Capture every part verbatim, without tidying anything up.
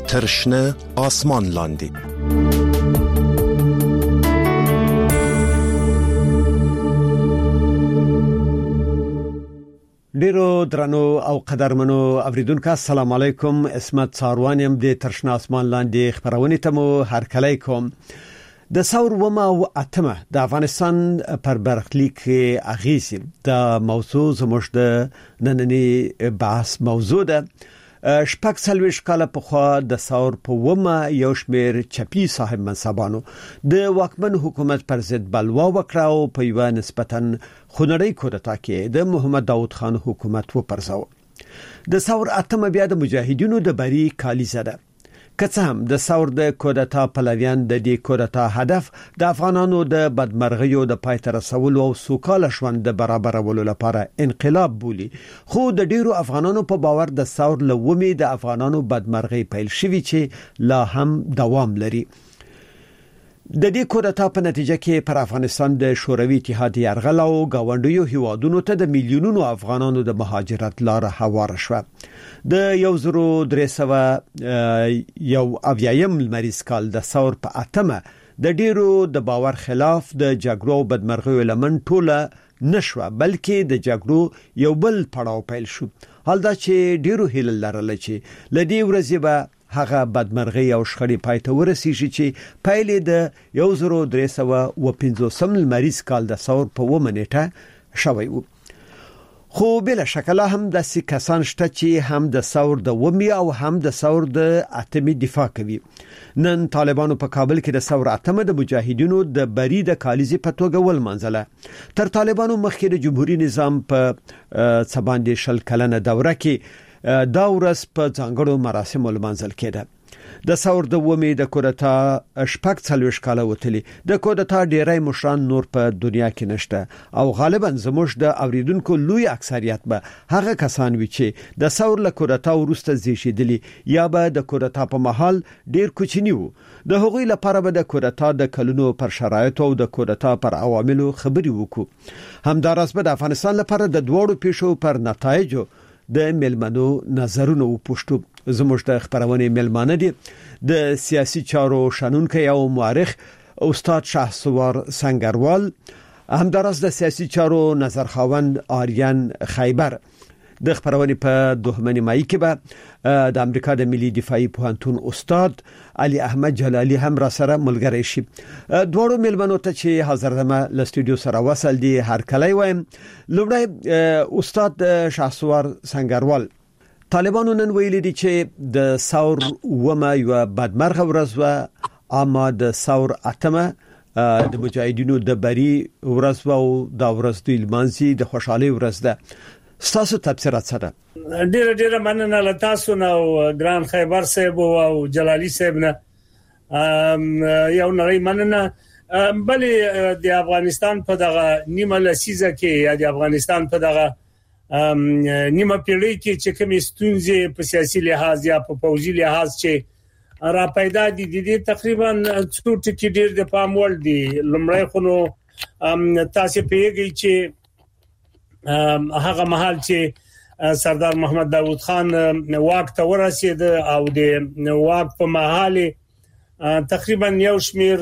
ترشنه آسمان لاندې. ډیرو درنو او قدرمنو اوریدونکو السلام علیکم. اسمت ساروانیم د ترشنه آسمان لاندې خبرونه ته مو هرکلی کوم. د ثور ومه او اتمه د افغانستان پر برخلیک اغیزي د موضوع زموږ د نننی بحث موضوع ده. شپږ سلويش کاله په خوا د ثور په ومه یو شمیر چپی صاحب منصبانو د واکمن حکومت پر ضد بلوا وکړه او په یو نسبتاً خونړی کودتا کې د محمد داوود خان حکومت و پرځاو. د ثور اتمه بیا د مجاهدینو د بری کالیزه ده. که څه هم د ثور د کودتا پلویان د دې کودتا هدف د افغانانو د بدمرغیو د پای ته رسولو او سوکاله ژوند د برابرولو لپاره انقلاب بولی، خو د ډیرو افغانانو په باور د ثور لومې د افغانانو بدمرغي پیل شوی چې لا هم دوام لري. د دې کودتا په نتیجه کې پر افغانستان د شوروي اتحاد یرغل او گاونډیو هیوادونو ته د میلیونونو افغانانو د مهاجرت لار هواره شوه. د یو زرو درې سوه یو اویایم لمریز کال د ثور په اتمه د ډیرو د باور خلاف د جګړو او بدمرغیو لمن ټوله نشوه، بلکې د جګړو یو بل پړاو پیل شو. حال دا چې ډیرو هیله لرله چې لدی ورځې به هغه بدمرغي او شخړې پای ته ورسیږي چې پایلې د یو زرو درې سوه و پنځوسم لمریز کال د ثور په اوومه نیټه شوی و. خو بلا شکل هم د کسان شته چې هم د ثور د اوومې او هم د ثور د اتمې دفاع کوي. نن طالبانو په کابل کې د ثور اتمه د مجاهدینو د بری د کالیزې په توګه ولمنځله. تر طالبانو مخکې د جمهوریت نظام په څباندې شل کلنه دوره کې دا ورځ په ځانګړو مراسمو لمانځل کېده. د ثور د اوومې د کودتا شپږ څلوېښت کاله وتلي. د کودتا ډیری مشران نور په دنیا کې نشته او غالبا زموږ د اوریدونکو لوی اکثریت به هغه کسان وي چې د ثور له کودتا وروسته زیږیدلي یا به د کودتا په مهال ډیر کوچنی وو. د هغوی لپاره به د کودتا د کلونو پر شرایطو او د کودتا پر عواملو خبري وکړو. همداراز به د افغانستان لپاره د دوړو پیښو پر نتایجو د ملمنو نظرونه وپوښتو. زموږ د خبرونه ملمانه دي د سیاسي چارو شنونکي او مورخ استاد شهسوار سنگروال، همداراز د سیاسي چارو نظرخواند آریان خیبر. د خبرونه په دوهمه نیمایي کې به د امریکا د ملي دفاعي پوهنتون استاد علي احمد جلالي هم را سره ملګری شي. دوړو ملمنو ته چې حاضر دمه ل استودیو سره وصل دي هر کله وایم. لومړی استاد شهسوار سنگروال، طالبانو نن ویلي دي چې د ثور ومه یو بدمرغه ورځ و، اما د ثور اتمه د مجاهدینو د بری ورځ و او د ورځ د لمانځي د خوشحالي ورځ ده. ستاسو تفسیرات سره ډیره ډیره مننه له تاسو نو ګران خیبر صاحب او جلالی صاحب نه یو نړۍ مننه. بلې د افغانستان په دغه نیمه لسیزه کې یا د افغانستان په دغه نیمه پیړۍ کې چې کومې ستونزې په سیاسي لحاظ یا په پوځي لحاظ چې را پیدا دي د دې تقریبا څو ټکي ډیر د پام وړ دي. لمړی خو نو تاسو پیږئ چې هغه مهال چې سردار محمد داوود خان واک ته ورسید او د واک په مهال تقریبا یو شمیر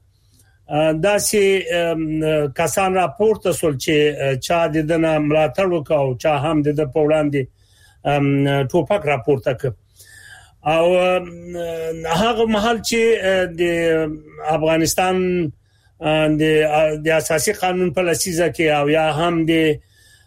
داسې کسان راپورته سول چې چا د دنه ملاتړ وکاو، چا هم د په وړاندې ټوپک راپورته کړ. او هغه مهال چې د افغانستان د اساسي قانون په لسیزه کې او یا هم د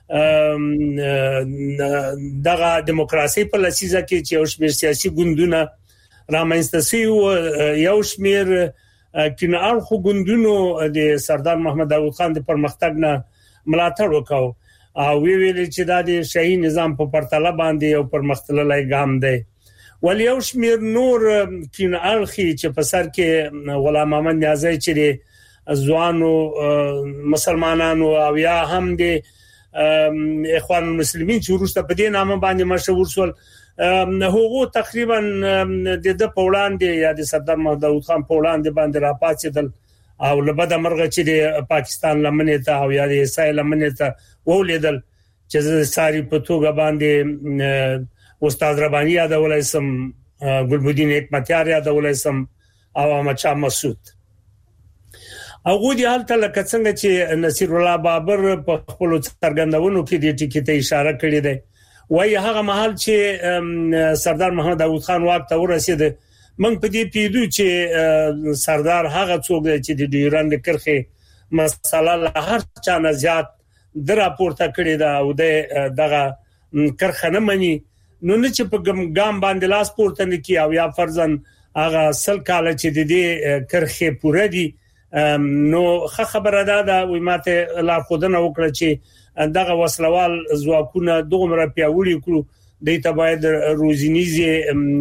دغه دیموکراسي په لسیزه کې چې یو شمیر سیاسي ګوندونه رامنځته شوي، یو شمیر کینه اړخو ګوندونو د سردار محمد داوود خان د پرمختګ نه ملاتړ وکاو او وی ویل چې دا د شاهي نظام په پرتله باندې یو پرمختللی ګام دی. ول یو شمیر نور کینه اړخي چې په سر کې غلام محمد نیازی چې ځوانو مسلمانانو او یا هم د اخوان المسلمین چې ورسته په دې نامه باندې مشهور شول، هغه تقریبا د د پولاند یا د سردار محمد داوود خان پولاند باندې راپاتېدل او لبد مرغه چې د پاکستان لمنې ته او یا د اسرائیل لمنې ته ولیدل چې ساری په توګه باندې استاد رباني یادولای سم ګلبدین حکمتیار یادولای سم او احمد شاه مسعود. هغه د حالت لکه څنګه چې نصیر الله بابر په خپل څرګندونو کې د ټکی ته اشاره کړې ده وایي هغه مهال چې سردار محمد داوود خان واک ته ورسید موږ په دې پیډو چې سردار هغه څوک دی چې د ډیورند کرخه مسله له هر چا نه زیات د راپورته کړې ده او دغه کرخه نه مني نو نه چې په ګام باندې لاس پورته نه کی او یا فرضاً هغه سل کال چې د دې کرخه پوره دي نو خبره ده دا وي ماته لا خودنه وکړه چې دغه وسلوال ځواکونه دومره پیاوړي کړو د ته باید روزینیزي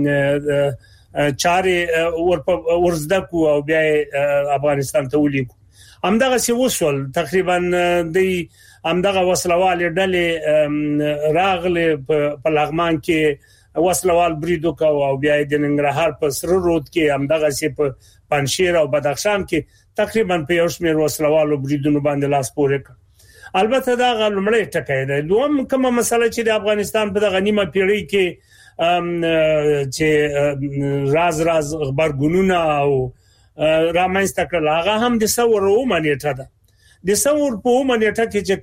چاري ورزده کو او بیا افغانستان ته ولیکو همدغه څه وسول تقریبا د همدغه وسلوال ډلې راغله په لغمان کې وسلوال بریدو کو او بیا د ننګرهار په سر رود کې همدغه څه په پنځشیر او بدخشان کې تقریبا په یو شمېر وسلوالو بریدونو باندې لاس پورې کړ. البته دا غلمړی ټکی دی دوم کومه مسله چې د افغانستان په دغه نیمه پیړۍ کې چې راز راز خبرګونونه او رامنځته کړل هغه هم د ثور او منیټه ده د ثور په منیټه کې چې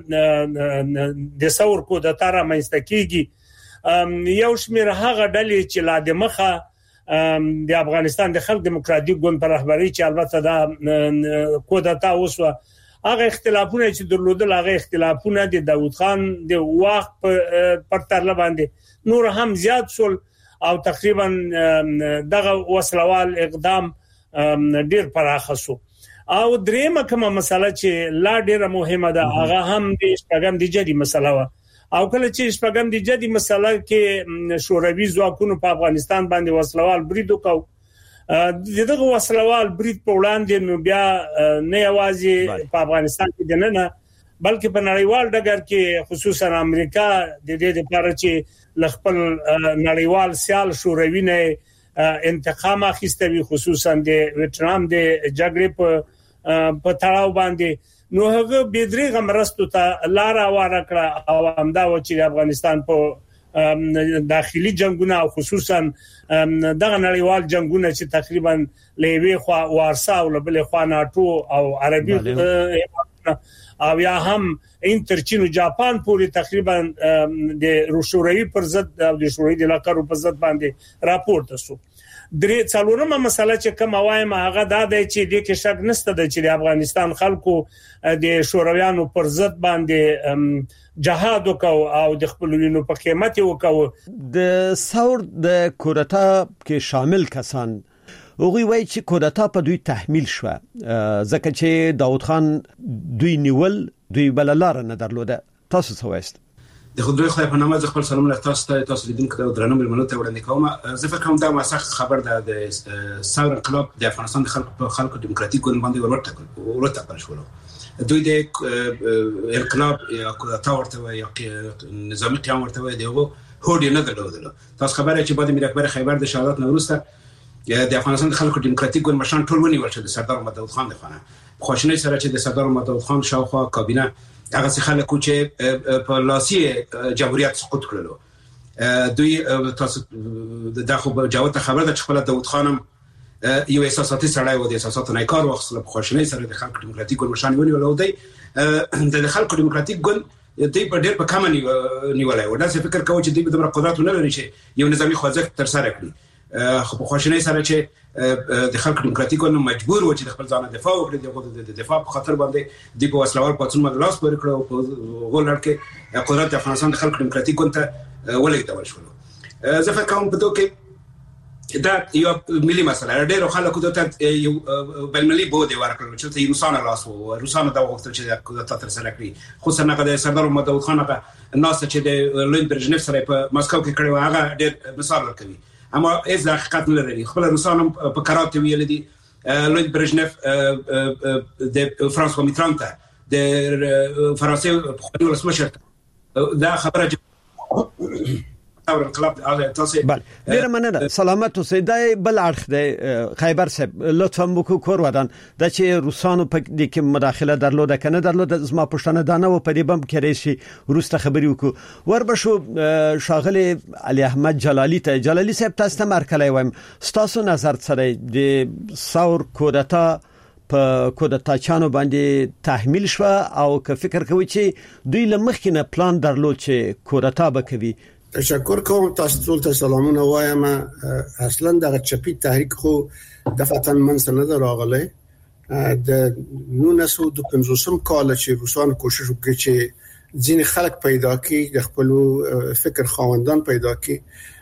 کله د ثور کو د تار رامنځته کیږي یو شمېر هغه ډلې چې لا د مخه د افغانستان د خلک دیموکراتیک ګوند پر رهبری چې البته دا کودتا اوسه هغه اختلافونه چې درلودل هغه اختلافونه د داوود خان د وخت پر ترله باندې نور هم زیات شول او تقریبا دغه وسلوال اقدام ډیر پراخه شو او دریمه کومه مسله چې لا ډیره مهمه ده هغه هم د شپږم د جدي مسله و او کله چې شپږم د جدي مسله کې شوروي ځواکونو په افغانستان باندې وسلوال برید وکاو دغه وسلوال برید په وړاندې نو بیا نه یوازې په افغانستان کې نه بلکې په نړیوال ډګر کې خصوصا امریکا د دې لپاره چې لخپل نړیوال سیال شوروي نه انتقام اخیستوي خصوصا د ویتنام د جګړې په په تړاو باندې نو هغه بيدریغه مرستو ته لار واره کړه او همدا و چې افغانستان په داخلي جنگونه او خصوصا دغه نړیوال جنگونه چې تقریبا لوي خو وارسا او بل خو ناتو او عربي او یا هم انټرچین او جاپان پورې تقریبا د شوروي پر ضد او د شوروي د لقب پر ضد باندې راپورته شو. درې څلورمه مسله چې کوم وایم هغه دا دی چې د کې شک نشته د چې د افغانستان خلکو د شورویانو پر ضد باندې جهاد وکاو او د خپلوینو په قیمت وکاو. د ثور د کودتا کې شامل کسان هغوی وایي چې کودتا په دوی تحمیل شو ځکه چې داوود خان دوی نیول دوی بل لار نه درلوده. تاسو څه وایست؟ د خدای خدای په نامه خپل سلام له تاسو ته تاسو لیدونکو ته درنو ملمنو ته وړاندې کوم. زه فکر کوم دا مسخ خبر ده د ثور انقلاب د افغانستان د خلکو خلکو دیموکراتیک ګوند باندې ورته ورته کړل شو. دوی د انقلاب یا کودتا ورته یا نظامی قیام ورته وي دیغه هوډ نه درلودل. تاسو خبره چې بعد میر اکبر خیبر د شهادت نوروسته د افغانستان د خلکو دیموکراتیک ګوند مشران ټول ونیول شو د سردار محمد داوود خان لخوا. خوشنۍ سره چې د سردار محمد داوود خان شاوخوا کابینه هغه خلکو چې په لاسي جمهوریت سقوط کړلو دوی تاسو د خو جواب خبره ده چې خپل داوود خانم یو احساساتي سړی و د احساساتو نه کار واخصله په خوشنۍ سره د خلکو دیموکراتیک ګوند مشران ونیول او دی د خلکو دیموکراتیک ګوند دوی په ډېر په کم نیولای و. دا څه فکر کوي چې دوی به د قدرت نه لري چې یو نظامی خوځښت تر سره کړي خو په خوشنۍ سره چې د خلکو دیموکراتیک ګوند مجبور و چې خپل ځان دفاع وکړي د دفاع په خاطر باندې د په وسلوال پاتون مدلاس پورې کړو او په غولړ کې قدرت د افغانستان د خلکو دیموکراتیک ګوند ته ولېږدول شو. زه فکر کوم په دوه کې دا یو ملي مسله ډېر خلکو ته یو بلملي بوده ورکړل چې روسانه لاس وو روسانه دا وخت چې قدرت تر سره کړی خو څنګه د سردار محمد داوود خان هغه ناس چې د لوید برژنیف سره په مسکو کې کړو هغه ډېر مثال ورکوي اما از حقیقت نه لري. خپل روسانو په قرارات ویل دي لوید برژنیف د فرانسوا میتران ته د فرانسې په خپل رسمي شرط دا خبره ثور انقلاب تاسو بله ډیر مننه سلامت اوسئ د بل اړخ د خیبر صاحب لطفا مکو کور ودان د چې روسانو په دې کې مداخله درلوده کنه درلوده زما پښتنه دانه و په دې بم کې راشي روسته خبري وکړو وربشو شاغله علي احمد جلالي ته جلالي صاحب تاسو ته مرکلای وایم ستاسو نظر سره د ثور کودتا په کودتا چانو باندې تحمیل شو او که فکر کوي چې دوی لمخکنه پلان درلود چې کودتا وکوي. تشکر کوم تاسو ټول ته سلامونه وایم. اصلا د چپی تحریک خو دفعتاً منځ نه دراغله د نولس سوه پنځوس کال چې روسان کوشش وکړي چې ځینې خلک پیدا کړي د خپل فکر خواندان پیدا کړي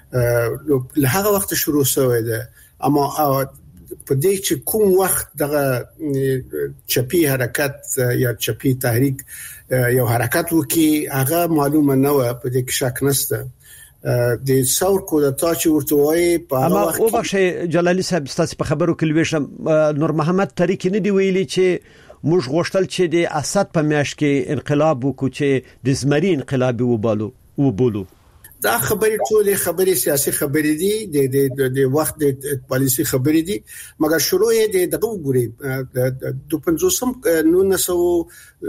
له هغه وخت شروع شوی ده. اما په دې چې کوم وخت دغه چپی حرکت یا چپی تحریک یو حرکت وکي هغه معلومه نه و، په دې کې شک نشته. د ثور کودتا چې ورته وایي په هغه وخت او بخښه جلالي صاحب ستاسو په خبرو کې لويشم نور محمد طریق نه دی ویلي چې موږ غوښتل چې د اسد په میاشت کې انقلاب وکړو چې د زمري انقلاب وبالو وبولو. دا خبرې ټولې خبرې سیاسي خبرې دي د د د وخت د پالیسي خبرې دي، مګر شروع یې د دغه وګوري د پنځوسم نولس سوه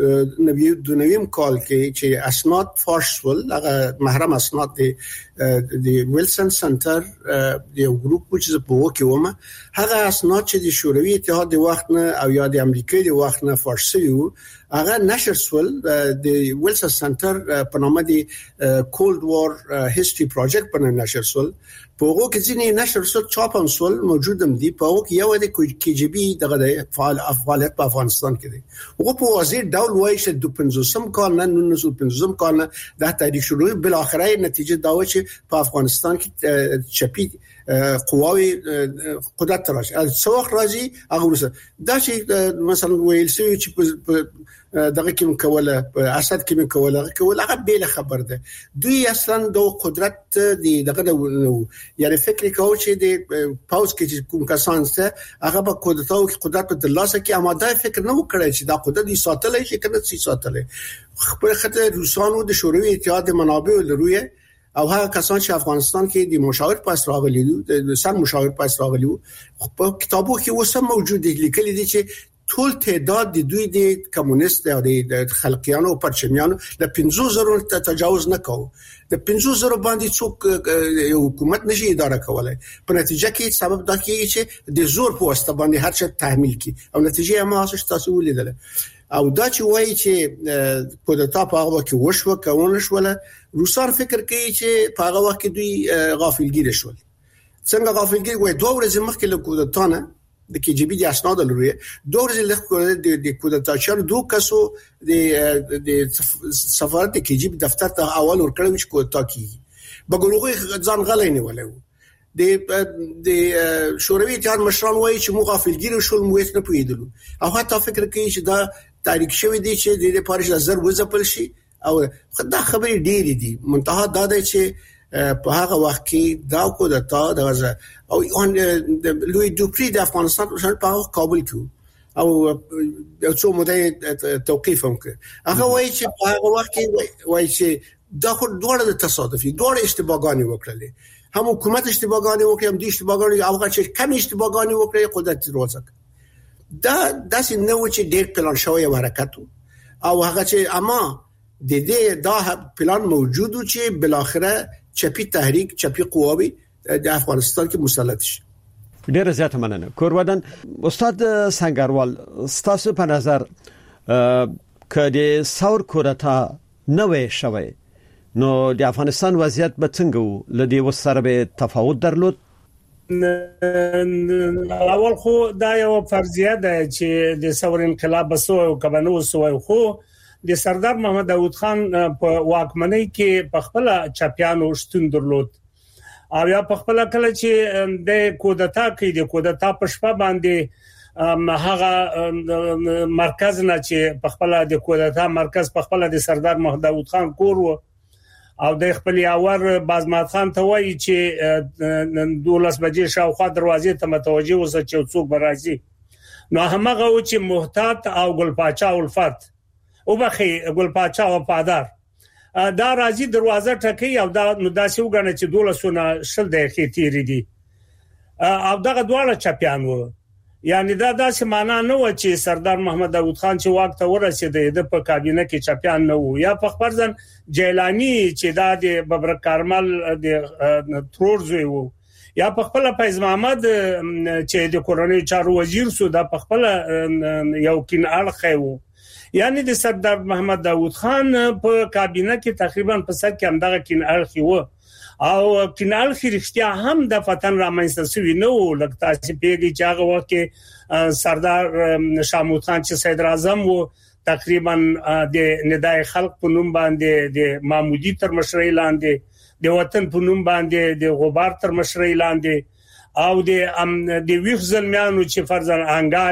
نوي کال کې چې اسناد فارشول هغه محرم اسناد د د ویلسن سنټر د یو ګروپ چې په وکه ومه هغه اسناد چې د شوروي اتحاد د وخت نه او یا د امریکا د وخت نه فارسی وو هغه نشر سول د ویلسن سنټر په نامه د کولد وار هیستوري پروژیکټ په نامه نشر سول. په هغه کې ځینې نشر سول چاپم سول موجودم دي. په هغه کې یو د کی جی بی دغه فعال فعالیت په افغانستان کې دي. هغه په واضح ډول وایي چې د پنځوسم کال نه نولس سوه پنځوسم کال نه د تاریخ شروع بل اخره نتیجه دا و چې په افغانستان کې چپی قواوی قدرت راځي. څو وخت راځي هغه ورسره دا چې مثلا ویل شوی چې دغه کې کوله اسد کې کوله کوله هغه به خبر ده. دوی اصلا د قدرت دی دغه یعنی فکر کوي چې د پاوس کې کوم کسان څه هغه په کودتا او قدرت په لاسه کې آماده فکر نه وکړي چې دا قدرت یې ساتلې شي کنه سي ساتلې خپل خطر روسانو د شوروي اتحاد منابع لروي او هغه کسان چې افغانستان کې د مشاور پاس راغلي دي د سن مشاور پاس راغلي وو په کتابو کې وسه موجود دي لیکلي دي چې ټول تعداد د دوی د کمونیست او د خلقیانو او پرچمیانو د پنځوس زره ته تجاوز نه کوي. د پنځوس زره باندې څوک حکومت نشي اداره کولای. په نتیجه کې سبب دا کیږي چې د زور په واسطه باندې هر څه تحمیل کی او نتیجه هم هغه تاسو ولیدل. او دا چې وایي چې کودتا په هغه کې وشو کول شول روسان فکر کوي چې په هغه وخت دوی غافلګیر شول. څنګه غافلګیر وای دوه ورځې مخکې له کودتا نه د کی جی بی د اسناد لري دوه ورځې له د کودتا چر دوه کسو د د سفارت کی جی بی دفتر ته اول ورکړل چې کودتا کیږي بګلوغه ځان غلې نه ولې د د شوروي اتحاد مشران وایي چې مو غافلګیر شول مو هیڅ نه پوهیدلو او حتی فکر کوي چې دا تاریخ شوی دی چې د پاریس زر وځپل شي او دا خبرې ډېرې دي. منتها دا دی چې په هغه وخت کې دا کودتا د او لوی دوپری د افغانستان په کابل کې او څو موده توقيف هم کړ. هغه وایي چې په هغه وخت کې وایي چې دا خو دوړه د تصادفي دوړه اشتباهګانی وکړلې هم حکومت اشتباهګانی وکړي هم د اشتباهګانی او هغه چې کم اشتباهګانی وکړي قدرت روزک دا داسې نه و چې ډېر پلان شوی حرکت او هغه چې اما د دې دا پلان موجود و چې بل اخره چپی تحریک چپی قواوی د افغانستان کې مسلط شي. ډېر زیات مننه. کورودن استاد سنگروال ستاسو په نظر کله ثور کودتا نه وې شوی نو د افغانستان وضعیت به څنګه و لدی وسره به تفاوت درلود؟ اول خو دا یو فرضیه ده چې د ثور انقلاب بسو او کبنو سو خو د سردار محمد داوود خان په واکمنۍ کې په خپل چاپیانو شتون درلود او یا په خپل کله چې د کودتا کې د کودتا په شپه باندې هغه مرکز نه چې په خپل د کودتا مرکز په خپل د سردار محمد داوود خان کور و او د خپل یاور بازمات خان ته وایي چې دولس بجې شاوخوا دروازې ته متوجه اوسه چې څوک برازي نو هغه و چې محتاط او ګل پاچا الفت او بخي ګل پاچا وفادار دا راځي دروازه ټکي او دا نو داسې وګڼي چې دولسونه شل دقیقې تیرې دي او دغه دواړه چاپیان وو. یعنی دا داسې معنا نه و چې سردار محمد داوود خان چې واک ته ورسېد د په کابینه کې چاپیان نه وو یا په خبرزن جیلانی چې دا د ببرک کارمل د ترورزوی وو یا په خپل فیض محمد چې د کورنۍ چارو وزیر سو دا په خپل یو کین اړخ وو. یعنی د سردار محمد داوود خان په کابینه کې تقریبا په سر کې همدغه کین اړخ وو او کینال خریشتیا هم د فتن رامنځته شوی نو لکه تاسو پیګی چې هغه وخت کې سردار شاه محمود خان چې صدر اعظم وو تقریبا د ندای خلق په نوم باندې د محمودي تر مشرۍ لاندې د وطن په نوم باندې د غبار تر مشرۍ لاندې او د د ویخ زلمیانو چې فرزن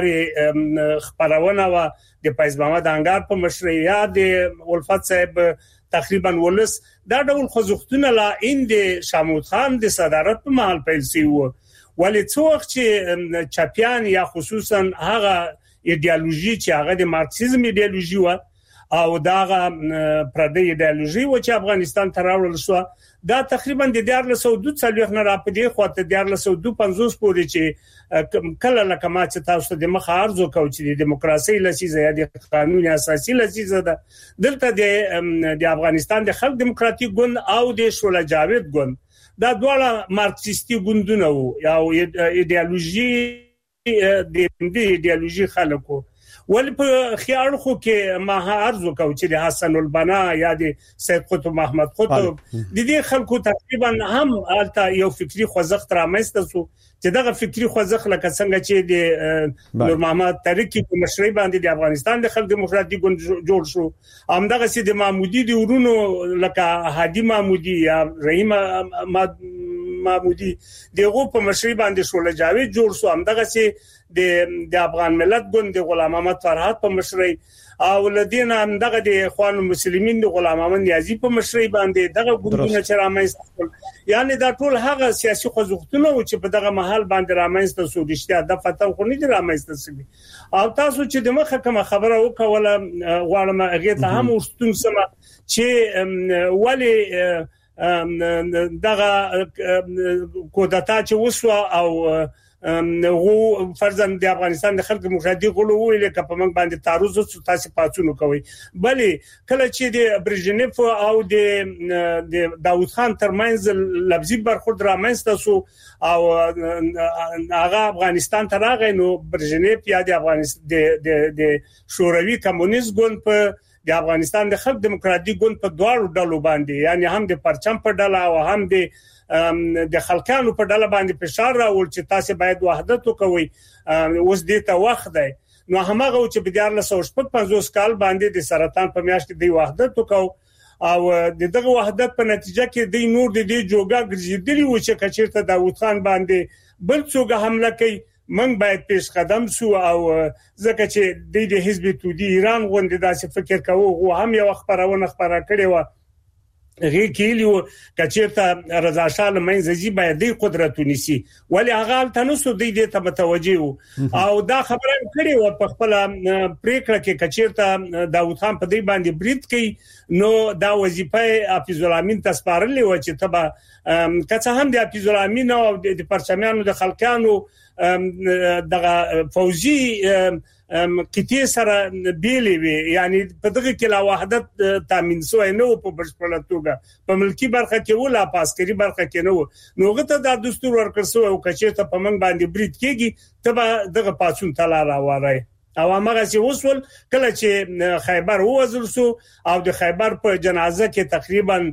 انګار خبرونه و د فیض محمد انګار په مشرۍ یا د الفت صاحب تقریبا ولس دا ډول خوځښتونه لا ان د شاه محمود خان د صدارت په محل پیل شي وو ولې څوک چې چاپیان یا خصوصا هغه ایدئولوژي چې هغه د مارکسیزم ایدئولوژي و او دا پردی ایدئولوژي و چې افغانستان ته راوړل شو دا تقریبا د دیار له سعودي څلوخ نه راپدې خواته دیار له سعودي پنځوس پورې چې کله لکه ما چې تاسو د مخ ارزو کو چې د دیموکراسي لسیزه یا د قانون اساسي لسیزه ده دلته د افغانستان د خلک دیموکراتیک ګوند او د شوله جاوید ګوند دا ډول مارکسیستي ګوندونه وو یا ایدئولوژي د ایدئولوژي خلکو ول په خیال خو کې ما ارزو کو چې د حسن البنا یا د سید قطب محمد قطب د دې خلکو تقریبا هم الته یو فکری خوځښت رامنځته شو چې دغه فکری خوځښت لکه څنګه چې د نور محمد تاریخي په مشرۍ باندې د افغانستان د خلک دیموکراتیک ګوند جوړ شو همدغه سي د محمودي د ورونو لکه هادي محمودي یا رحیم محمودي دغه په مشرۍ باندې شوله جاوید جوړ شو همدغه سي د د افغان ملت ګوند غلام محمد فرحات په مشرۍ او لدین همدغه د اخوان المسلمین د غلام محمد نیازی په مشرۍ باندې دغه ګوندونه چې رامنځته یعنی دا ټول هغه سیاسي خوځښتونه چې په دغه محل باندې رامنځته شو د اشتیا د فتن خو نه رامنځته شوی او تاسو چې د مخه کوم خبره وکوله غواړم هغه ته هم ورستون سم چې ولی دغه کودتا چې وسو او غو فرضاً د افغانستان د خلکو مخادي غلو ویل ک په منګ باندې تعرض تاسو پاتونو کوي بلې کله چې د برژنیف او د د داوود خان ترمنځ لفظي برخورد رامنځته شو او هغه افغانستان ته راغی نو برژنیف یا د افغانستان د د شوروي کمونیست ګوند په د افغانستان د خلک دیموکراتیک ګوند په دواړو ډلو باندې یعنی هم د پرچم په ډله او هم د د خلکانو په ډله باندې فشار راول چې تاسو باید وحدت وکوي اوس دې ته وخت دی نو همغه چې په دیار له سوشپک پنځوس کال باندې د سرطان په میاشت کې دی وحدت وکاو او دغه وحدت په نتیجه کې د نور د دې جوګه ګرځېدلی و چې کچیرته داوود خان باندې بل څوک حمله کوي من باید پیش قدم سو او ځکه چې د حزب توده ایران غونډه داسې فکر کوو او هم یو خبرونه خبره کړې و غي کیلو کچیرته رضا شاه لمنځي باید د قدرت ونیسي ولی هغه تنسو د دې ته متوجه او دا خبره کړې و په خپل پریکړه کې کچیرته داوود خان په دې باندې برید کوي نو دا وظیفه حافظ الامین تسپارلې و چې تبا کڅه هم د حافظ الامین او د پرچمیانو د خلکانو دغه فوزي کته سره بیلې وي یعنی په دغه کې لا وحدت تامین سوې نو په بشپړه توګه په ملکی برخه کې ولا په عسکري برخه کې نو نوغه ته د دستور ورکړ سو او کچې ته په منګ باندې برید کېږي ته دغه پاتون تلا را واره او هغه چې وصول کله چې خیبر ووزل سو او د خیبر په جنازه کې تقریبا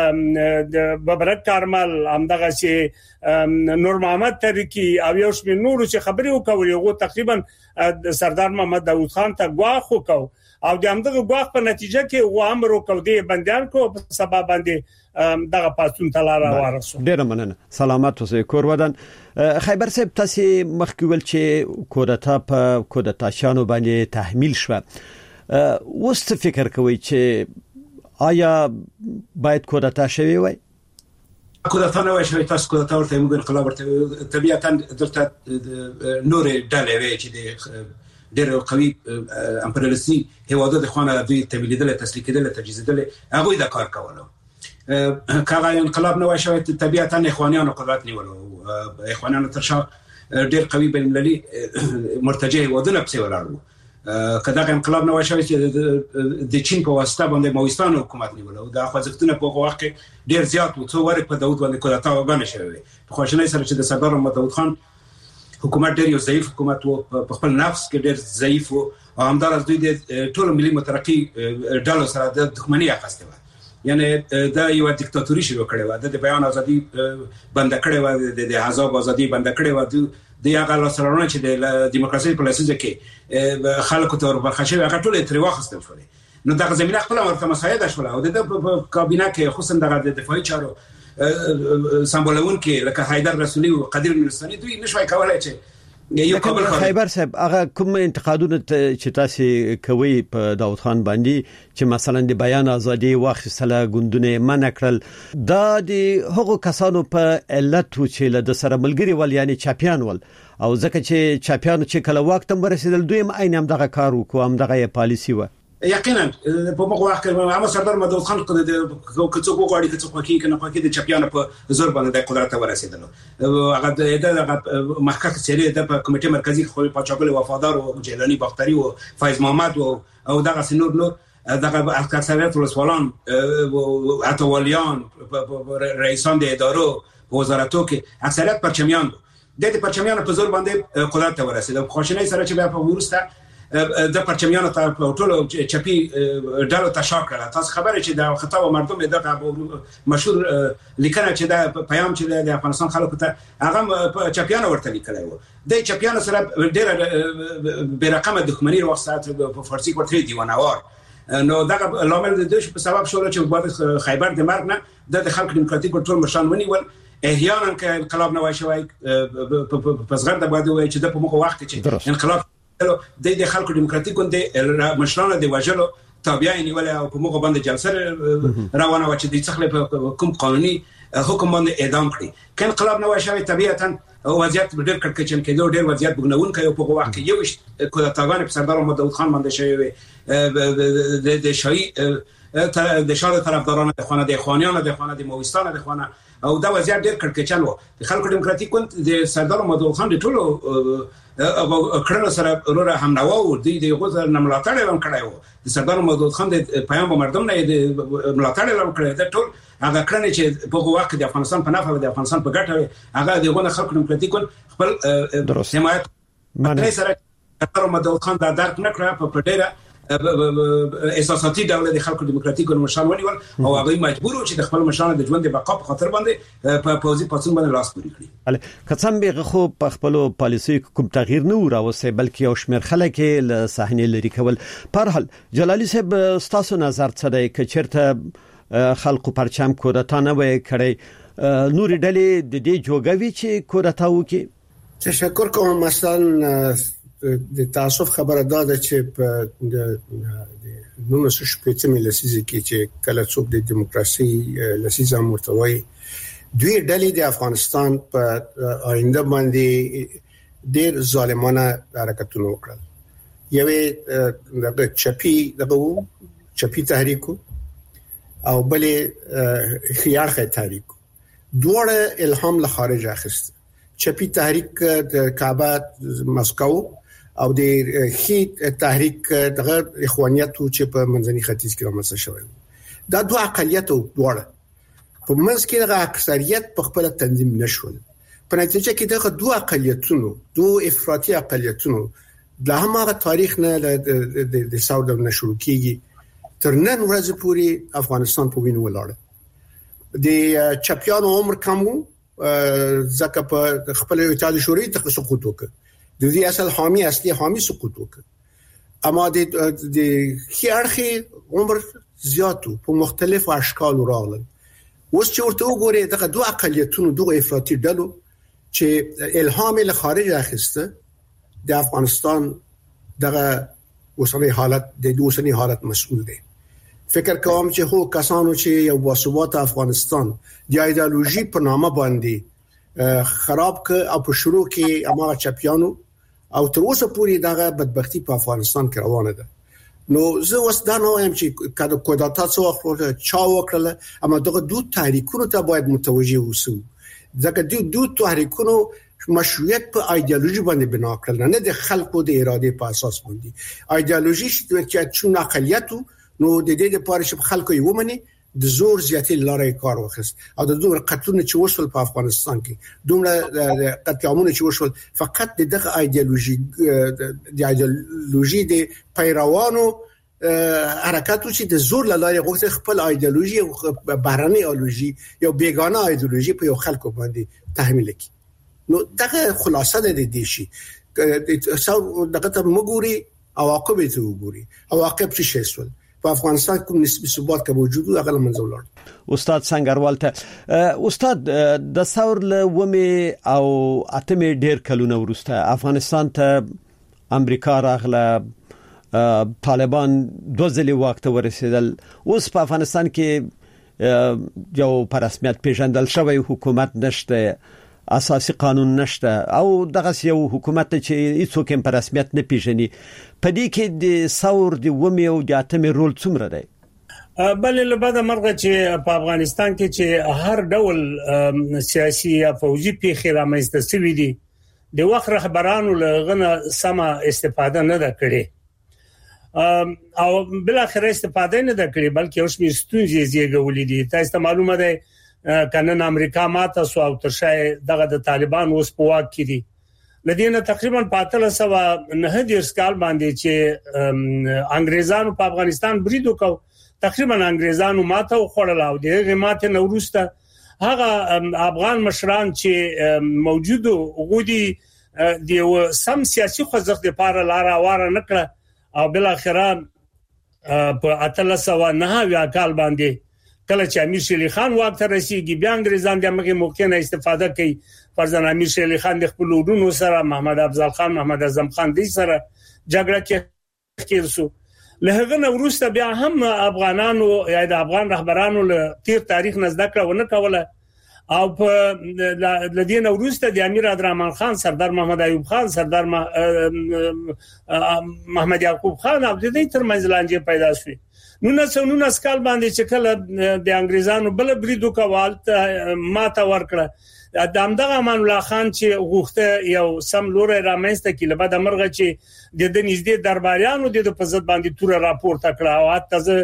د ببرک کارمل همدغه چې نور محمد تاریخي او یو شمېر نور چې خبري وکولې غو تقریبا سردار محمد داوود خان ته غواخ وکاو او د همدغه غواخ په نتیجه کې و امر وکاو دی بندیان کو په سبب باندې دغه پاتون تلاره وارسو ډیر مننه سلامات اوسئ کور ودان خیبر صاحب تاسو مخکې ول چې کودتا په کودتا شانو باندې تحمیل شو اوس څه فکر کوي چې آیا باید کودتا شوی وای کودتا نه وای شوی تاسو کودتا ورته موږ انقلاب ورته طبيعتا دلته نور ډلې وای چې د ډېر قوي امپریالیستي هیوادو د خوانه دوی تبلیدل تسلیح کېدل تجهیزدل هغه د کار کولو کله انقلاب نه وشو طبيعتا اخوانیانو قدرت نیولو اخوانیانو ترشا ډېر قوي بین‌المللي مرتجع هیوادونه په ولاړو کله انقلاب نه وشو چې د چین په واسطه باندې موستان حکومت نیولو د خوځښتونه په وخت کې ډېر زیات و څو ورک په داوود باندې کودتا وګڼل شوی په خوشنۍ سره چې د سردار محمد داوود خان حکومت ډېر یو ضعیف حکومت و په خپل نفس کې ډېر ضعیف او همدار از دوی د ټول ملي مترقي ډلو سره د دښمنۍ اخیسته و یعنی دا یو دیکتاتوري شروع کړي و د بیان ازادي بند کړي و د حزب ازادي بند کړي و د هغه لاسرونه چې د دیموکراسي په لسیزه کې خلکو ته ورخښوي هغه ټول تر واخستل شول نو دا زمينه خپل ورته مساعده شول او د کابینه کې خصوصا د دفاعي چارو سمبولون کې لکه حیدر رسولي او قدیر نورستاني دوی نشوي کولای چې یو قبل خیبر صاحب هغه کوم انتقادونه چې تاسو کوي په داوود خان باندې چې مثلا د بیان ازادي واخیستله ګوندونه منع کړل دا د هغو کسانو په علت چې له سره ملګری ول یعنی چاپیان ول او ځکه چې چاپیان چې کله وخت هم رسیدل دوی هم عین هم دغه کار وکړو هم دغه پالیسی و یقینا په موږ وخت کې عامه سردار محمد داوود خان د کڅو غواړي کڅو پکې کنه پکې د چاپیان په زور باندې د قدرت ورسېدل هغه د محقق سری د کمیټې مرکزی خو په چاپل وفادار او جیلانی بختری او فایز محمد او دغه سنور نو دغه اکثریت ولسوالان او اتوالیان رئیسان د ادارو وزارتو کې اکثریت پرچمیان د پرچمیان په زور باندې قدرت ورسېدل خوشنۍ سره چې په ورسته د پرچمیانو ته ټولو چپی ډالو تشاکړه تاسو خبره چې د خطا و مردم دغه مشهور لیکنه چې د پیام چې د افغانستان خلکو ته هغه چپیانو ورته لیکلی و د چپیانو سره ډېر بیرقمه دښمنی وروسته په فارسی ورته دیوانوار نو دغه لامل د دې په سبب شو چې بعد خیبر د مرګ نه د خلک دیموکراتیک ټول مشان ونیول احیانا که انقلاب نه وشوي په صغر د باندې وای چې د په موخه وخت چې انقلاب د د خلکو دیموکراتیک ګوند مشرانو د وجلو تابع نیول او په موږ باندې جلسه روانه و چې د څخه کوم قانوني حکم باندې اعدام کړي کله انقلاب نه وشوي طبيعتا وضعیت ډېر کړکېچن کېدو ډېر وضعیت بګنون کوي په وخت کې یو کودتاګان په سردار محمد داوود خان باندې شوی د شای د شاله طرفدارانو د خانه د اخوانیانو د خانه د موستانو د خانه او دا وضعیت ډېر کړکېچن و د خلکو دیموکراتیک ګوند د سردار محمد داوود خان د ټولو کړنو سره وروره هم نو د دې غوښتل نه ملاتړ هم کړی و د سردار محمد داوود خان د پیغام مردم نه د ملاتړ هم کړی د ټول هغه کړنې چې په وخت د افغانستان په نفع د افغانستان په ګټه هغه دغه خلکو دیموکراتیک ګوند خپل حمایت معنی سره سردار محمد داوود خان د درک نه کړ په ډېره اساساتي ډول د خلکو دیموکراتیک ګوند مشان ونیول او هغه مجبور و چې د خپل مشان د ژوند د بقا په خاطر باندې په پوزي پاتون باندې لاس پوري کړی کڅم به خو په خپل پالیسي کوم تغییر نه راوځي بلکې یو شمېر خلک له صحنه لري کول په هر حال جلالي صاحب ستاسو نظر څه دی چې چیرته خلکو پرچم کودتا نه وای کړی نور ډلې د دې جوګوي چې کودتا وکي تشکر کوم مثلا د تاسف خبره ده چې په نو نو شپږمې لسیزه کې چې کله څوک د دیموکراسي لسیزه مرتوي دوی ډلې د افغانستان په آینده باندې ډېر ظالمانه حرکتونه وکړل یوه د چپی دغه چپی تحریک او بلې خيارخه تحریک دوړه الهام له خارج اخیست چپی تحریک د کعبه مسکو او د خیت تحریک دغه اخوانیت چې په منځني ختیځ کې رامنځته شوی دا دوه اقلیت او دوړه په منځ کې دغه اکثریت په خپل تنظیم نشول په نتیجه کې دغه دوه اقلیتونو دوه افراطي اقلیتونو د هغه تاریخ نه د ساود نه شروع کیږي تر نن ورځې پورې افغانستان په وینو ولاړ د چپیانو عمر کمو ځکه په خپل اتحاد شوروي ته سقوط وکړ د دې اصل حامی اصلي حامی سقوط وکړ اما د د خيارخي عمر زیاتو په مختلفو اشکال راغلل اوس چې ورته وګورئ دغه دوه اقلیتونو دوه افراطي ډلو چې الهام له خارج اخیسته د افغانستان دغه اوسنی حالت د اوسنی حالت مسؤل دي فکر کوم چې هو کسانو چې یو واسوات افغانستان د ایدئولوژي په نامه باندې خراب ک او په شروع کې اما چپیانو او تر اوسه پورې دغه بدبختی په افغانستان کې روانه ده. نو زه اوس دا نه وایم چې کله کودتا څو وخت چا وکړه، اما دغه دوه تحریکونو ته باید متوجه اوسو. ځکه دوه دوه تحریکونو مشروعیت په ایدئولوژي باندې بنا کړل، نه د خلکو د اراده په اساس باندې. ایدئولوژي چې چون اقلیت نو د دې لپاره چې خلکو یې ومني د زور زیاتې لارې کار وخست او د دومره قتلونه چې وشول په افغانستان کې، دومره قتلونه چې وشول فقط د دغه ایدئولوژي د ایدئولوژي د پیروانو حرکتو چې د زور لارې غوښتل خپل ایدئولوژي او بهرنۍ ایدئولوژي یو بیگانه ایدئولوژي په یو خلکو باندې تحمیل کړي. نو دغه خلاصه ده د دې شي دغه ته وګوري عواقب ته وګوري. عواقب څه شي سول په افغانستان کوم نسبي ثبات کې موجود او هغه منځولار. استاد سنگروال ته استاد د ثور له ومه او اتمه ډیر کلونه ورسته افغانستان ته امریکا راغله، طالبان دوزلی وخت ورسېدل، اوس په افغانستان کې یو په رسمیت پیژندل شوی حکومت نشته، اساسي قانون نشته او دغه یو حکومت چې هیڅوک په رسمیت نه پیژني. په دې کې د ثور د ومه او د اتمه رول څومره دی؟ بلې له بعد مرغه چې په افغانستان کې چې هر ډول سیاسي یا فوجي پیښې رامنځته شوې دي، د وخت رهبرانو لغنه سم استفاده نه ده کړې او بل اخر استفاده نه ده کړې، بلکې اوس می ستونزې زیږولې دي. تاسو ته معلومه ده کنن امریکا ماته سو او ترشای دغه د طالبان اوس په واک کې دي. لدينا تقریبا په اتل سوا نه دیرش کال باندې چې انګريزانو په افغانستان برید وکاو، تقریبا انګريزانو ماته وخوړل او دغه ماته نورسته هغه افغان مشران چې موجودو غودي د سم سیاسي خوځښت لپاره لار واره نکړه او بل اخره په اتل سوا نه ویا کال باندې کله چې امیر شیر علي خان واک ته رسیدي بیا انګريزان دغه موقع نه استفاده کوي. فرضاً امیر شیر علي خان د خپل ورونو سره محمد افضل خان محمد اعظم خان دې سره جګړه کې کېرسو. له هغه نه وروسته بیا هم افغانانو یا د افغان رهبرانو له تیر تاریخ نه زده کړه ونه کوله او په لدین وروسته د امیر عبدالرحمن خان، سردار محمد ایوب خان، سردار محمد یعقوب خان او د دې ترمنځ لانجه پیدا شوه. نو نه نو نه سکال باندې چې کله د انګريزانو بل بریدو کول ماته ورکړه د امدغه امان الله خان چې غوښته یو سم لوري رامنځته کړي بعد مرغه چې د د نږدې درباریانو د په ضد باندې تور راپورته کړه او حتی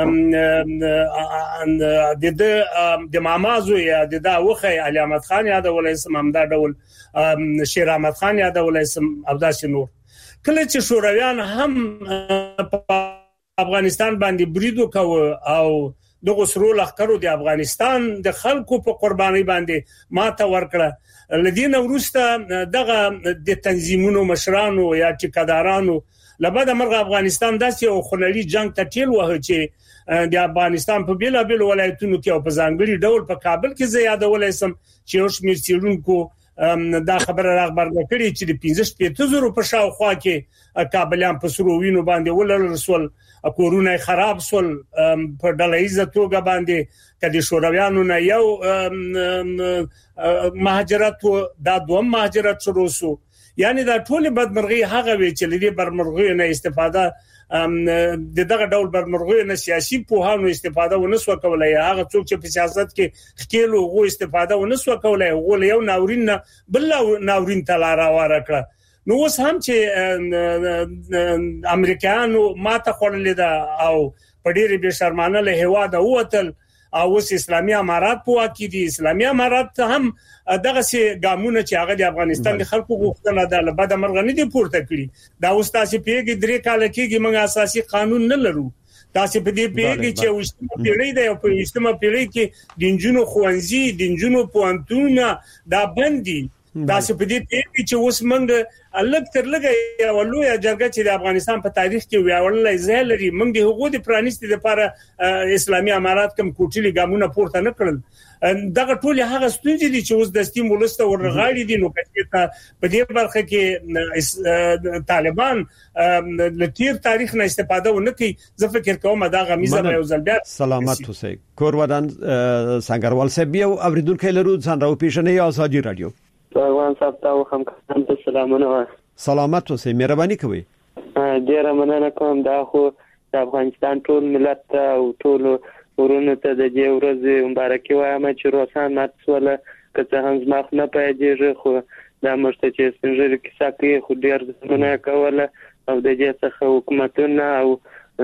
د د مامازو یا د داوخه علي احمد خان یادول اسم همدا ډول شیر احمد خان یادول اسم او داسې نور. کله چې شورویان هم افغانستان باندې برید وکاو او دغه سرو لخرو د افغانستان د خلکو په قرباني باندې ماته ورکړه، لدین وروسته دغه د تنظیمونو مشرانو یا ټیکادارانو لبد مرغ افغانستان داسې او خللی جنگ ته ټیل وه چې د افغانستان په بیل بیل ولایتونو کې او په ځانګړي ډول په کابل کې زیاده ولایسم چې اوس مې سیرونکو دا خبره راغبرګه کړي چې د پنځه شپږ زره په شاوخوا کې کابلیان په سرو وینو باندې ولر رسول کورونه خراب سول په ډلهیزه توګه باندې کدي شورویانو نه یو مهاجرت دا دوم مهاجرت شروع سو. یعنی دا ټول بدمرغي هغه وی چې لدی برمرغي نه استفاده د دغه ډول برمرغي نه سیاسي پوهانو استفاده ونسو کولای، هغه څوک چې په سیاست کې خکېلو غو استفاده ونسو کولای، غو یو ناورین نه بل ناورین تلاره ورکړه. نو اوس هم چې امریکایانو ماته خورلې ده او په ډېر به شرمانه له هواده ووتل او اوس اسلامي امارات په واکې دي. اسلامي امارات هم دغه سي ګامونه چې هغه د افغانستان د خلکو غوښتنه ده له بده مرغه نه دي پورته کړی. دا اوس تاسو پیګي درې کال کېږي موږ اساسي قانون نه لرو. تاسو په دې پیګي چې وشتمه پیړۍ ده او په وشتمه پیړۍ کې د انجونو خوانزي د انجونو پوانتونه دا بندي تاسو په دې پیګي چې اوس موږ الګ تر لګي ولویا جرګه چې د افغانستان په تاریخ کې ویاړلې ځای لري. موږ د حقوقو پرانیستي لپاره اسلامي امارات کوم کوټلي ګامونه پورته نه کړل. دغه ټول هغه ستونزې دي چې اوس د سټیم ولسته ورغاړي دي. نو کله په دې برخه کې طالبان لتیر تاریخ نه استفاده ونه کوي، زه فکر کوم دا غمیزه به یو ځل بیا سلامت اوسئ. کورودان سنگروال صاحب یو اوریدونکو لرو ځان راو پیژنې ازادي رادیو. سلام صاحب تاسو هم کوم سلامونه. سلامت اوسئ، مهرباني کوئ. ډیره مننه کوم. دا خو د افغانستان ټول ملت او ټول ورونو ته د دې ورځې مبارکي وایم چې روسان مات سول، که څه هم زما خو نه پیږي، خو دا مرسته چې سپینږیري کیسه کوي خو ډیر ځونه کوله او د دې څخه حکومتونه او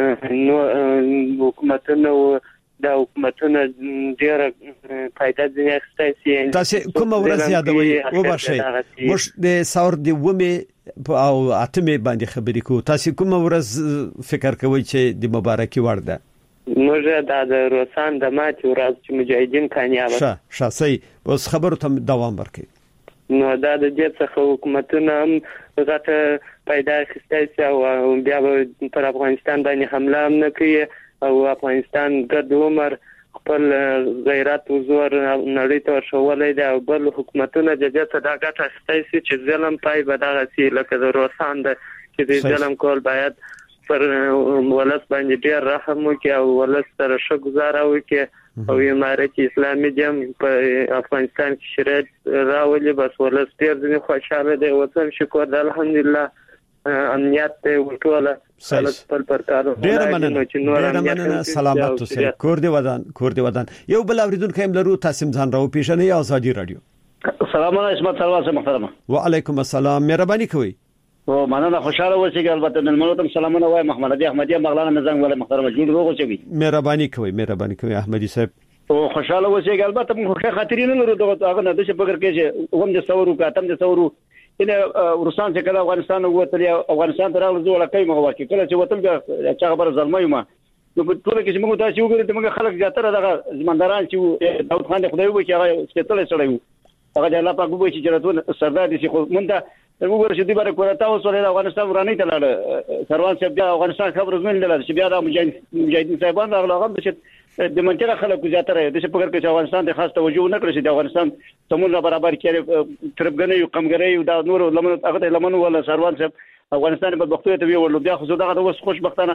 نو حکومتونه او دا حکومتونه ډیر فائدہ ځنې اخیستای شي. تاسو کومه ورځ یادوي او بشي مش د ثور دی ومه او اتمه باندې خبرې کو، تاسو کومه ورځ فکر کوئ چې د مبارکي وړ ده؟ موږ دا د روسان د مات ورځ چې مجاهدین کامیاب شه شاسي اوس خبرو ته دوام ورکړي. نو دا د دې څخه حکومتونه هم غته پیدا اخیستای شي او بیا پر افغانستان باندې حمله هم نه کوي او افغانستان ګرد عمر خپل غیرت او زور نړۍ ته ورشولای دی او بل حکومتونه د دې څخه دا ګټه اخیستای شي چې ظلم پای به دغه سي لکه د روسان د چې د ظلم کول باید پر ولس باندې ډیر رحم وکړي او ولس سره ښه گزاره وکړي او امارت اسلامي جام په افغانستان کې شریعت راولي، بس ولس ډیر ځنې خوشاله دی. وطن شکر د الحمدلله امنیت ته وټوله خپل پرکارو ډیر مننه ډیر مننه. سلامت اوسئ. کور دی ودان کور دی ودان. یو بل اوریدونکو هم لرو، تاسو ځان راو پیژنئ. ازادي رادیو. السلام علیکم اسمت سروان محترم. وعلیکم السلام، مهرباني کوئ. او مننه، خوشاله اوسئ. البته نن ملوتم سلامونه وایم محمد علي احمدی مغلانه نظام ولا محترم جوړ روغ اوسئ. مهرباني کوئ مهرباني کوئ احمدی صاحب. او خوشاله اوسئ. البته موږ ښه خاطرې نه لرو دغه هغه نه د څه فکر کې چې هم د ثورو کاتم د ثورو ان روسان چې کله افغانستان ووتل افغانستان ته راغلل زوړه کوي مغوا کې کله چې وتل بیا چې خبر ظلمي ما نو په ټول کې چې موږ تاسو وګورئ ته موږ خلک زیاتره دغه زمندران چې داود خان خدای وو چې هغه سپیټل سره وو هغه د الله پاک وو چې چرته سردار دي چې مونږ وګورئ چې د بار کوړه تاسو له افغانستان ورانه ته لاړ سروان صاحب بیا افغانستان خبر زمين لاله چې بیا د مجاهدین صاحبان راغله هغه چې د منطقه خلکو زیاتره د څه فکر کې چې افغانستان د خاص توجه نه کړی چې د افغانستان تمونه برابر کړي تربګنې یو کمګړې یو د نور لمن هغه لمنو ولا سروان صاحب افغانستان په بختوی ته ویول بیا خو دغه اوس خوشبختانه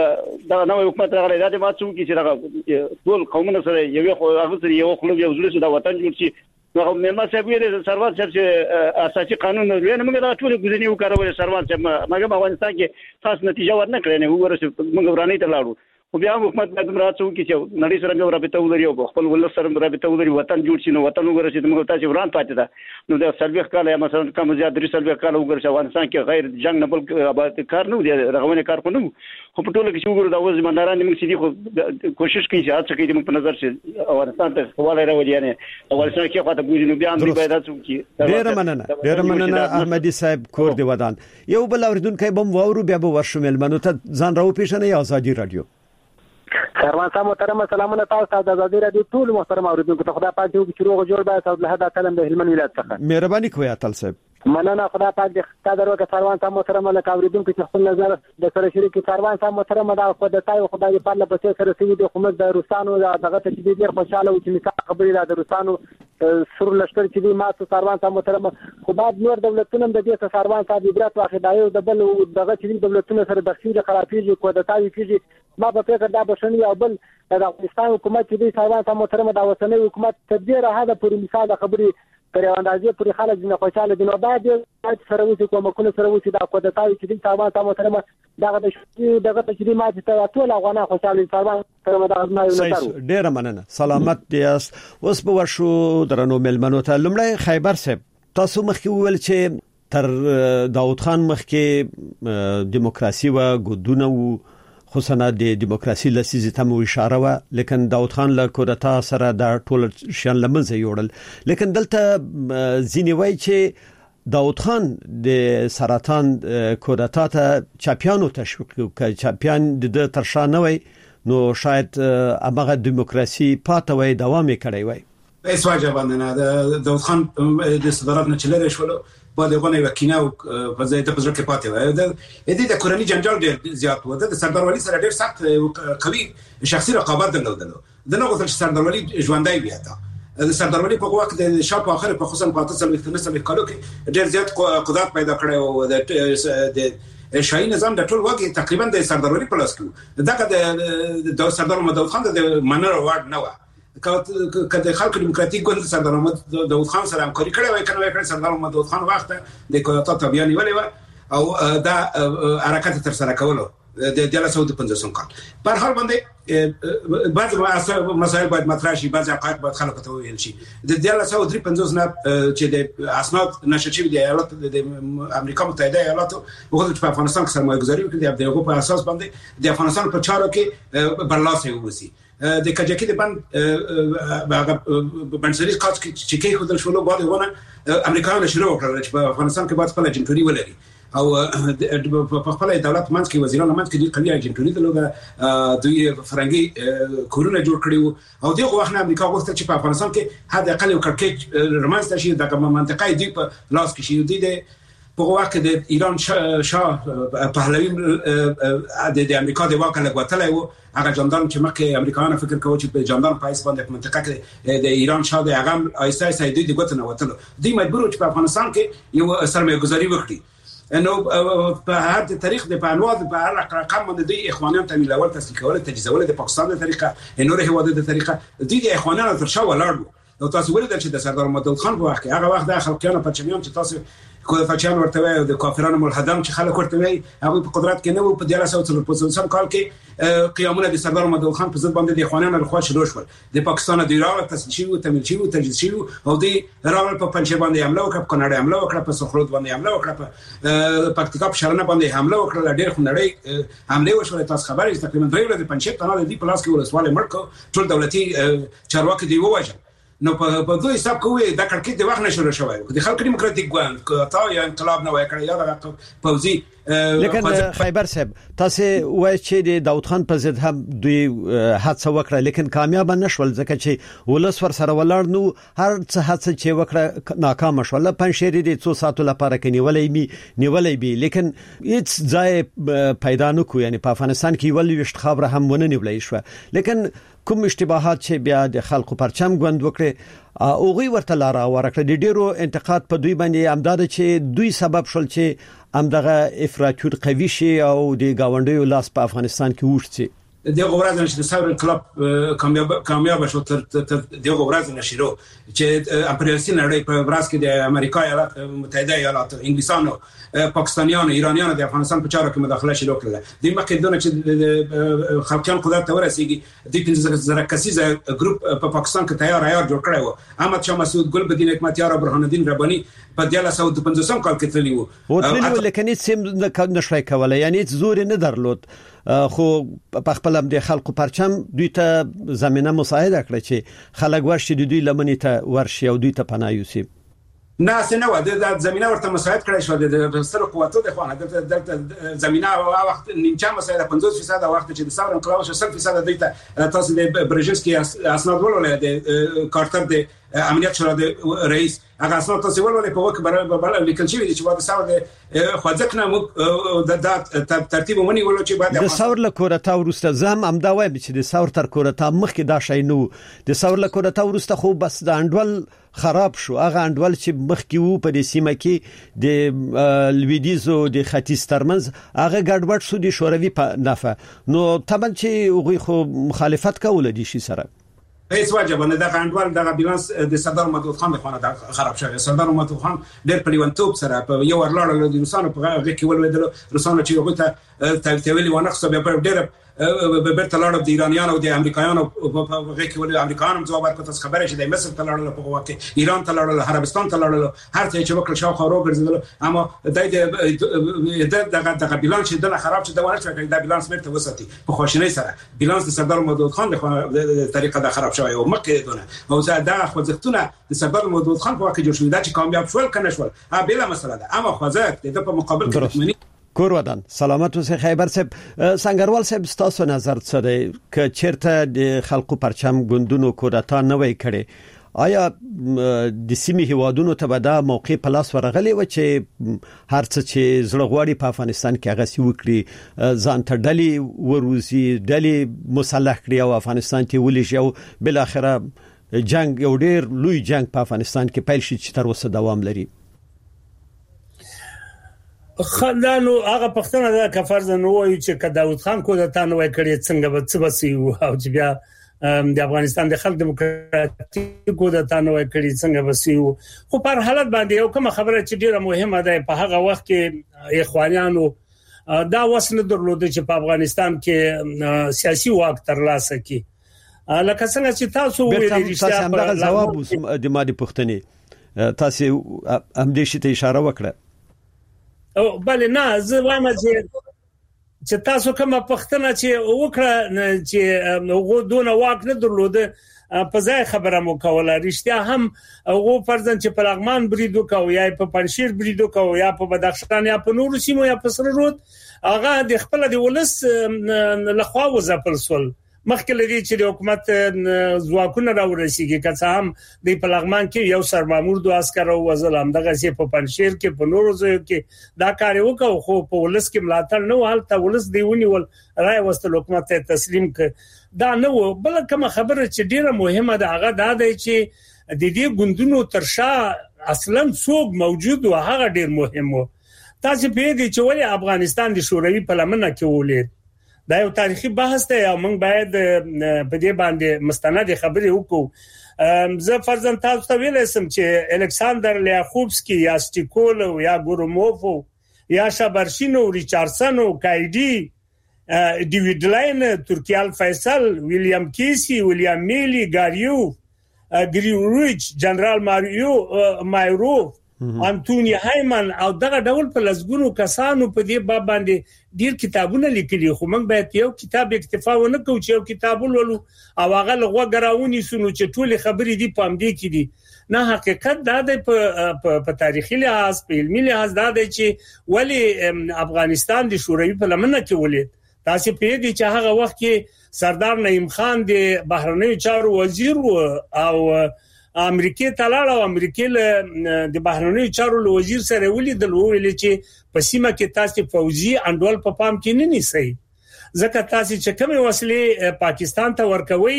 دا نوې حکومت راغلی دا د ماتو کې چې دغه ټول قومونه سره یو خو هغه سره یو خلک یو ځل د وطن جوړ شي نو مېما صاحب یې سروان صاحب چې اساسي قانون نه موږ دا ټول ګزنی وکړو سروان صاحب موږ افغانستان کې خاص نتیجه ورنه کړې نه وګورئ موږ ورانه ته لاړو خو بیا حکومت باید راځو چې نړۍ سره یو رابطه ولري او خپل ولس سره رابطه ولري وطن جوړ شي نو وطن وګورئ چې موږ تاسو وران پاتې ده نو د سلويخ کال یا مثلا کوم زیات درې سلويخ کال وګورئ چې افغانستان کې غیر جنگ نه بل آباد کار نه دی رغونه کار خو نه خو په ټوله کې وګورئ دا اوس زمنداران موږ سړي خو کوشش کوي چې هڅه کوي موږ په نظر چې افغانستان ته حواله راوړي یعنی افغانستان کې خاطر ګوزینو بیا هم باید هڅه وکړي. ډیر مننه ډیر مننه احمدی صاحب کور دی ودان. یو بل اوریدونکو بم وورو بیا به ورشمل منو ته ځان راو پیژنې ازادي رادیو. سروان صاحب محترم سلامونه تاسو ته ازادي رادیو ټول محترم اوریدونکو ته خدای پاک دې چې روغ جوړ به تاسو له هدا کلم د هلمند ولایت څخه مهرباني کوی اتل صاحب. مننه خدای پاک دې قدر وکړي سروان صاحب محترم له اوریدونکو چې خپل نظر د سره شریک سروان صاحب محترم دا خو د تای خدای په پرله پسې سره سوي د حکومت د روسانو دغه ته چې ډیر خوشاله و چې مثال خبرې د روسانو سر لشکر چې دی ماته سروان صاحب محترم خو بعد نور دولتونه د دې سروان صاحب عبرت واخی دا یو د بل دغه چې دولتونه سره د خیر خرافيږي کو د تای کیږي ما په فکر دا بشنی او بل د افغانستان حکومت چې دی سروان صاحب محترم دا وسنۍ حکومت تدبیر هغه پر مثال خبرې پر اندازې پر خلک نه خوشاله دي نو بعد سره وسی کوم کو سره وسی دا کو د تای چې دی سروان صاحب محترم دغه د دغه چې دی ما ته ټول افغان خوشاله سروان محترم دا نه یو ډیر مننه سلامت دیاس. اوس به ورشو درنو ملمنو ته لمړی خیبر صاحب تاسو مخکې ویل چې تر داود خان مخکې دیموکراسي و ګوندونه و خصوصا د دیموکراسي لسیزه ته مو اشاره و لیکن داود خان له کودتا سره د ټول شان لمنځه یوړل لیکن دلته ځینی وای چې داود خان د سرطان کودتا ته چاپیانو تشویق کوي چاپیان د ترشا نه وای نو شاید هغه دیموکراسي پاتوي دوام کړی وای. ایس واجب باندې نه داود خان د صدارت نه چلره شول په دغه وکینه او په ځای ته پزړه کې پاتې وای د دې د کورنۍ جنجال ډېر زیات و د سردار ولی سره ډېر سخت قوي شخصي رقابت درلودل د نو غوښتل سردار ولی ژوندۍ بیا تا د سردار ولی په وخت د شاپ اخر په خصوصا په تاسو د تنسل کالو کې ډېر زیات قدرت پیدا کړی او د شاهي نظام د ټول وګي تقریبا د سردار ولی په لاس کې دغه د سردار محمد خان د منر وارد نه و کله خلک دیموکراتیک ګوند سردار محمد داود خان سره همکاري کړې وای کنه وای کړ سردار محمد داود خان وخت د کوټه تبیانی ولې و او دا حرکت تر سره کولو د دله سعودي پنځوسم کال په هر حال باندې بعض مسایل باید مطرح شي، بعض حقایق باید خلکو ته ویل شي. د دله سعودي پنځوس نه چې د اسناد نشر شوی دی ایالات د امریکا متحده ایالاتو وغوښتل چې په افغانستان کې سرمایه گذاري وکړي، د هغه په اساس باندې د افغانستان په چارو کې برلاسه ووسی. د کجکی د بند بنسریز کاټ چې کې خدای شولو بعد ونه امریکایانو شروع کړل چې په افغانستان کې باید خپل جنټوري ولري او په خپل دولت منځ کې وزیران منځ کې د کلیه جنټوري دلته دوی فرنګي کورونه جوړ کړیو او دغه وخت امریکا غوښتل چې په افغانستان کې حد اقل یو کړکېچ رمانځته شي د منطقې دی په لاس کې شي. د په وخت کې د ایران شاه پهلوي د امریکا د واک له غوتلای وو، هغه جاندار چې مخکې امریکایانو فکر کوي چې په جاندار پایس باندې په منطقه کې د ایران شاه د هغه ایسای سایدي د غوتنه وتلو دوی مجبور چې په افغانستان کې یو سرمایه گذاري وکړي. انه په هر تاریخ د پانواد په هر رقم باندې د اخوانیان تمویلول تسلیکول تجهیزول د پاکستان د طریقه نور هیواد د طریقه د اخوانیانو تر شا ولاړ نو تاسو ولې چې د سردار محمد خان په وخت هغه وخت د خلکیانو پرچمیان چې تاسو کوفچان ورته وي او د کافرانو ملحدان چې خلک ورته وي هغه په قدرت کې نه وو. په دیاله سوت په پوزیشن کال کې قیامونه د سردار محمد خان په ضد باندې د اخوانیانو لخوا شروع شول. د پاکستان د ایران تسلیل شي او تمویل شي او تجهیز شي او د راول په پنځه باندې حمله وکړه، په کاناډا حمله وکړه، په سخرود باندې حمله وکړه، په پکتیکا په شرنه باندې حمله وکړه. ډېر خنړې حمله وشول. تاسو خبرې تقریبا درې ورځې پنځه تنه د دې پلاس کې ولسواله مړ ټول دولتي چارواکي دی وواجه. نو په دوی حساب کوي دا کړکې د وخت نشو شوی د خلک دیموکراتیک ګوند تا یا انقلاب نه وای کړی یا د پوزي لیکن خیبر صاحب تاسو وای چې د داوود خان په ضد هم دوی حادثه وکړه لیکن کامیاب نشول ځکه چې ولس ور سره ولاړ نو هر څه حادثه چې وکړه ناکام شول. پنځشيري د څو ساعتو لپاره کې نیولې می نیولې بي لیکن هیڅ ځای پیدا نه کو، یعنی په افغانستان کې ول وشت خبره هم ونه نیولې شو. لیکن کوم اشتباهات چې بیا د خلکو پرچم غوند وکړي او غوي ورته لاره ورکړه. د ډیرو انتقاد په دوی باندې امداد چې دوی سبب شول چې امدغه افراطیت قوي شي او د گاونډیو لاس په افغانستان کې وښتي. دغه ورځ نشي د ساور انقلاب کامیاب کامیاب شو تر دغه ورځ نشيرو چې امپریالیستي نړۍ په ورځ کې د امریکا ایالات متحده ایالات انګلیسانو پاکستانیانو ایرانیانو د افغانستان په چارو کې مداخله شروع کړله. د مکه دونه چې خلکیان قدرت ته ورسیږي د پنځه زره کسیزه ګروپ په پاکستان کې تیار عیار جوړ کړی و. احمد شاه مسعود ګل بدین حکمتیار او برهان الدین رباني په دیاله سعود پنځوسم کال کې تللی وو او تللی لیکن هیڅ نشوي کولای، یعنی زور نه درلود خو په خپل هم د خلکو پرچم دوی ته زمينه مساعده کړې چې خلک ورشي دوی لمنې ته ورشي او دوی ته پناه یوسي. نه څنګه و د زمينه ورته مساعد کړی شو د سره قوتو د خوانه د زمينه او وخت نیمچا مساعده پنځوس فیصد وخت چې د ثور انقلاب شو صفر فیصد دیتا تاسو د برژنسکي اسناد ولولې د کارتر د امنیت شورا د رئیس هغه اسناد تاسو ولولې په وخت برابر لیکل شوی چې واده ثور د خوځکنه د ترتیب مونږ ولول چې بعد د ثور له کورتا ورسته زم امدا وایم چې د ثور تر کورتا مخکې دا شای نو د ثور له کورتا ورسته خو بس د انډول خراب شو. هغه انډول چې مخکې وو په دې سیمه کې د لویدیزو د ختیځ ترمنځ هغه ګډوډ شو د شوروي په نفع نو طبعا چې غوي خو مخالفت کوله دي شي سره هیڅ واجب نه د غانډوال د بیلانس د سردار محمد خان په خانه خراب شوی. سردار محمد خان ډېر پلیونتوب سره په یو ورلاړ د روسانو په هغه کې ولودل روسانو چې هغه ته تلتویلی ونه خو به ډېر به بیرته لاړ د ایرانیانو او د امریکایانو په هغه کې ول امریکایانو ځواب ورکړ تاسو خبره چې د مصر ته لاړل په هغه کې ایران ته لاړل عربستان ته لاړل هر څه چې وکړ شاو خورو ګرځیدل اما د دغه دغه بیلانس چې د خراب چې د ونه چې د بیلانس مرته وساتي په خوشنۍ سره بیلانس د سردار محمد خان د طریقه د خراب شوی او مکه دونه او زه دا خوځښتونه د سردار محمد خان په واقع جوړ شوی دا چې کامیاب شول کنه شول ها بلا مسله ده اما خوځښت د په مقابل کې کور ودان سلامت اوسه. خیبر صاحب سنگروال صاحب ستاسو نظر څه دی ک چیرته د خلکو پرچم ګوندونو کورتا نه وای کړي آیا د سیمې هوادونو ته به دا موقع په لاس ورغلی و چې هر څه چې زړه غواړي په افغانستان کې هغه سی وکړي ځان ته ډلې وروزي ډلې مسلح کړي او افغانستان ته ولېږي او بل اخره جنگ یو ډیر لوی جنگ په افغانستان کې پیل شي چې تر اوسه دوام لري. خدانو هغه پښتنه د کفرز نه وایي چې ک داوود خان کو د تان وای کړی څنګه به څه بسي او چې بیا د افغانستان د خلک دیموکراتیکو د تانوي کړي څنګه وسیو خو پر حالت باندې یو کوم خبره چې ډیره مهمه ده په هغه وخت کې اخوانیانو دا وسنه درلود چې په افغانستان کې سیاسي واک ترلاسه کړي لکه څنګه چې تاسو ویلي رښتیا په جواب د مادي پښتنې تاسو هم دې شته اشاره وکړه او بل نه زه وایم چې چې تاسو کومه پښتنه چې وکړه چې هغه دونه واک نه درلود په ځای خبره مو کوله رښتیا هم هغه فرضاً چې په لغمان بریدو کو یا په پنشیر بریدو کو یا په بدخشان یا په نورو سیمو یا په سره رود هغه د خپل د ولس لخوا وځپل سول مخکې لري چې د حکومت ځواکونه راورسیږي که هم د پلغمان کې یو سرمامور دوه عسكر او وزلام دغه سي په پنشیر کې په نورو ځایو کې دا کار وکاو خو په ولس کې ملاتړ نه حالت ولس دیونی ول راي وستل حکومت ته تسلیم ک دا نه بل کوم خبره چې ډیره مهمه ده هغه دا دی چې د دې ګوندونو ترشا اصلا څوک موجود او هغه ډیر مهم و تاسو په دې چې ولې افغانستان د شوروي پارلمان کې ولید دا یو تاریخي بحث دی او موږ باید په دې باندې مستند خبرې وکړو زه فرضاً تاسو ته ویل سم چې الکساندر لیاخوفسکی یا سټیکول یا ګوروموف یا شابرشینو ریچارډسن او کایډي ډیوید لاین ترکیال فیصل ویلیام کیسی ویلیام میلی ګاریو ګریوریچ جنرال ماریو مایرو انټونی هایمن او دغه ډول په لزګونو کسانو په دې باب باندې ډیر کتابونه لیکلي خو موږ باید یو کتاب اکتفا ونه کوو چې یو کتاب ولولو او هغه لغوه غراونی سونو چې ټول خبرې دي په امدې کې دي نه حقیقت دا د په تاریخي لحاظ په علمي لحاظ دا دی چې ولی افغانستان د شوروي پارلمان کې ولید تاسو په دې چې هغه وخت کې سردار نعیم خان د بهرنیو چارو وزیر او امریکای ته لاړ او امریکای د بهرنیو چارو وزیر سره ولیدل ویل چې په سیمه کې تاسو فوجي انډول په پام کې نه نیسئ ځکه تاسو چې کومه وسلې پاکستان ته ورکوي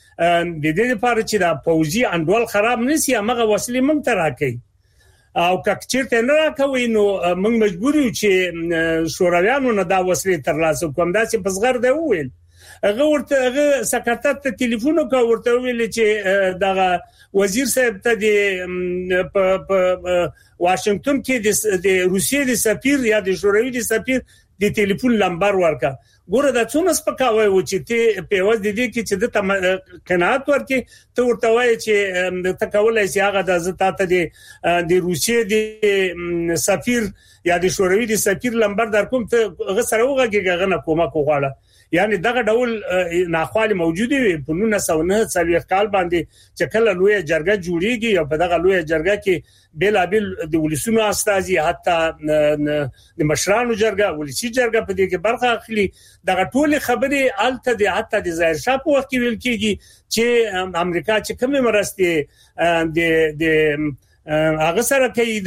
د دې لپاره چې دا فوجي انډول خراب نشي هغه وسلې موږ ته راکړي او کچیرته نه راکوي نو موږ مجبور یو چې شورویانو نه دا وسلې ترلاسه کوم دا چې پسغر دی ویل هغه ورته هغه سکرټر ته ټلیفون وکړ ورته ویل چې دغه وزیر صاحب ته د په واشنگټن کې د روسیې د سفیر یا د شوروي د سفیر د ټلیفون نمبر ورکا ګوره دا څونه سپکاوي و چې ته په وځ د دې کې چې د قناعت ورکې ته ورته وایي چې ته کولای شې هغه د زتاته د د روسیې د سفیر یا د شوروي د سفیر نمبر در کوم ته غسر وګږي غنه کومه کوغاله یعنی دغه ډول ناخوالي موجوده وي په نولس سوه نه څلوېښت کال باندې چې کله لوی جرګه جوړیږي او په دغه لوی جرګه کې بیلابل د ولسونو استازي حتی د مشرانو جرګه ولسی جرګه په دې کې برخه اخلي دغه ټول خبرې الته د حتی د ظاهر شاه په وخت کې ویل کېږي چې امریکا چې کومه مرسته د د هغه سره کوي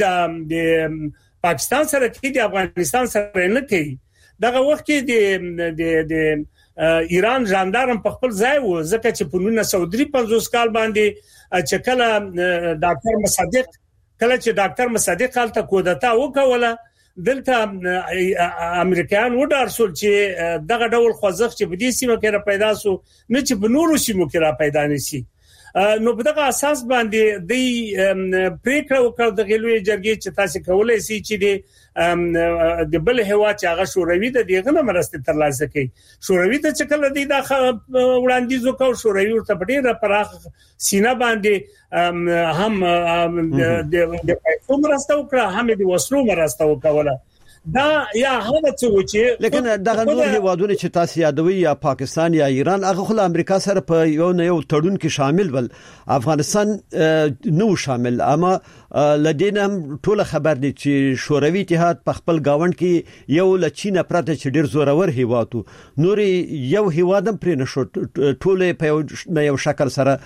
د پاکستان سره کوي د افغانستان سره نه کوي دغه وخت کې د د د ایران ژاندارم په خپل ځای وو ځکه چې په نولس سوه درې پنځوس کال باندې چې کله ډاکټر مصدق کله چې ډاکټر مصدق حالت کودتا وکوله دلته امریکایان وډارسول چې دغه ډول خوځښت چې په دې سیمه کې را پیدا سو نه چې په نورو سیمو کې را پیدا نشي نو په دغه اساس باندې د پریکړه وکړه د غلوی جرګې چې تاسو کولای شئ چې د د بل هوا چې هغه شوروي د دغه نه مرسته ترلاسه کړي شوروي ته چې کله د وړاندیز وکاو شوروي ورته په ډیره پراخ سینه باندې هم د پیسو مرسته وکړه هم د وسلو مرسته وکوله دا یا هغه څه چې لیکن دغه نور هیوادونه چې تاسو یادوي یا پاکستان یا ایران هغه خو امریکا سره په یو نه یو تړون کې شامل ول افغانستان نو شامل اما لدین هم ټول خبر دي چې شوروي اتحاد په خپل گاوند کې یو لچینه پرته چې ډیر زورور هیوادو نور یو هیوادم پرې نشو ټول په یو شکل سره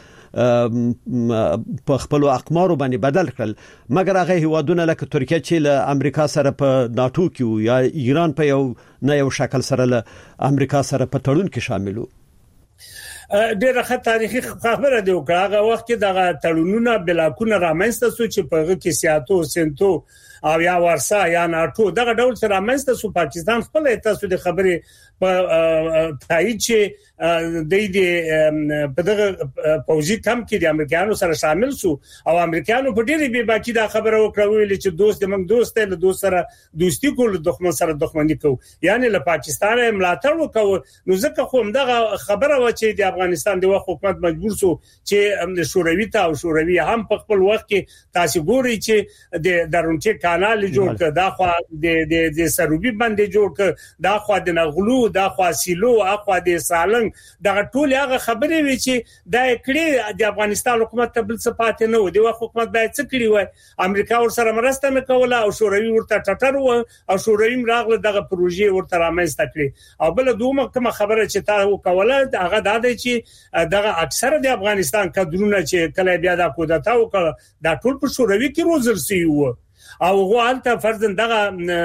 په خپل اقمارو باندې بدل کړل مګر هغه هیوادونه لکه ترکیه چې له امریکا سره په ناتو کې یا ایران په یو نه یو شکل سره له امریکا سره په تړون کې شاملو ډیره ښه تاریخي خبره دی او هغه وخت کې دغه تړونونه بلاکونه رامنځته شو چې په هغه کې سیاتو سنتو او یا ورسا یا ناتو دغه ډول سره مېسته سو پاکستان خپل تاسو د خبرې په تایید چې د دې په دغه پوزي کم کې د امریکایانو سره شامل سو او امریکایانو په ډېری به باقي دا خبره وکړه چې دوست موږ دوست له دوست سره دوستي کول دښمن سره دښمنی کو یعنی له پاکستان ملاتړ وکاو نو ځکه خو دغه خبره و چې د افغانستان د وخت حکومت مجبور سو چې شوروي ته او شوروي هم په خپل وخت کې تاسو ګوري چې د درونټي کانال جوړ کړ دا خو د د سروبي باندې جوړ کړ دا خو د نغلو دا خو سیلو اخو د سالنګ دا ټول هغه خبرې وی چې دا کړي د افغانستان حکومت ته بل څه پاتې نه و د وخت حکومت باید څه کړی وای امریکا ور سره مرسته نه کوله او شوروي ورته ټټر و او شوروي راغله دغه پروژې ورته رامنځته کړې او بل دومره کوم خبره چې تا وکوله هغه دا دی چې دغه اکثره د افغانستان کډرونه چې کله بیا د کودتا وکړه دا ټول په شوروي کې روزل سی وو او غوالته فرضاً دغه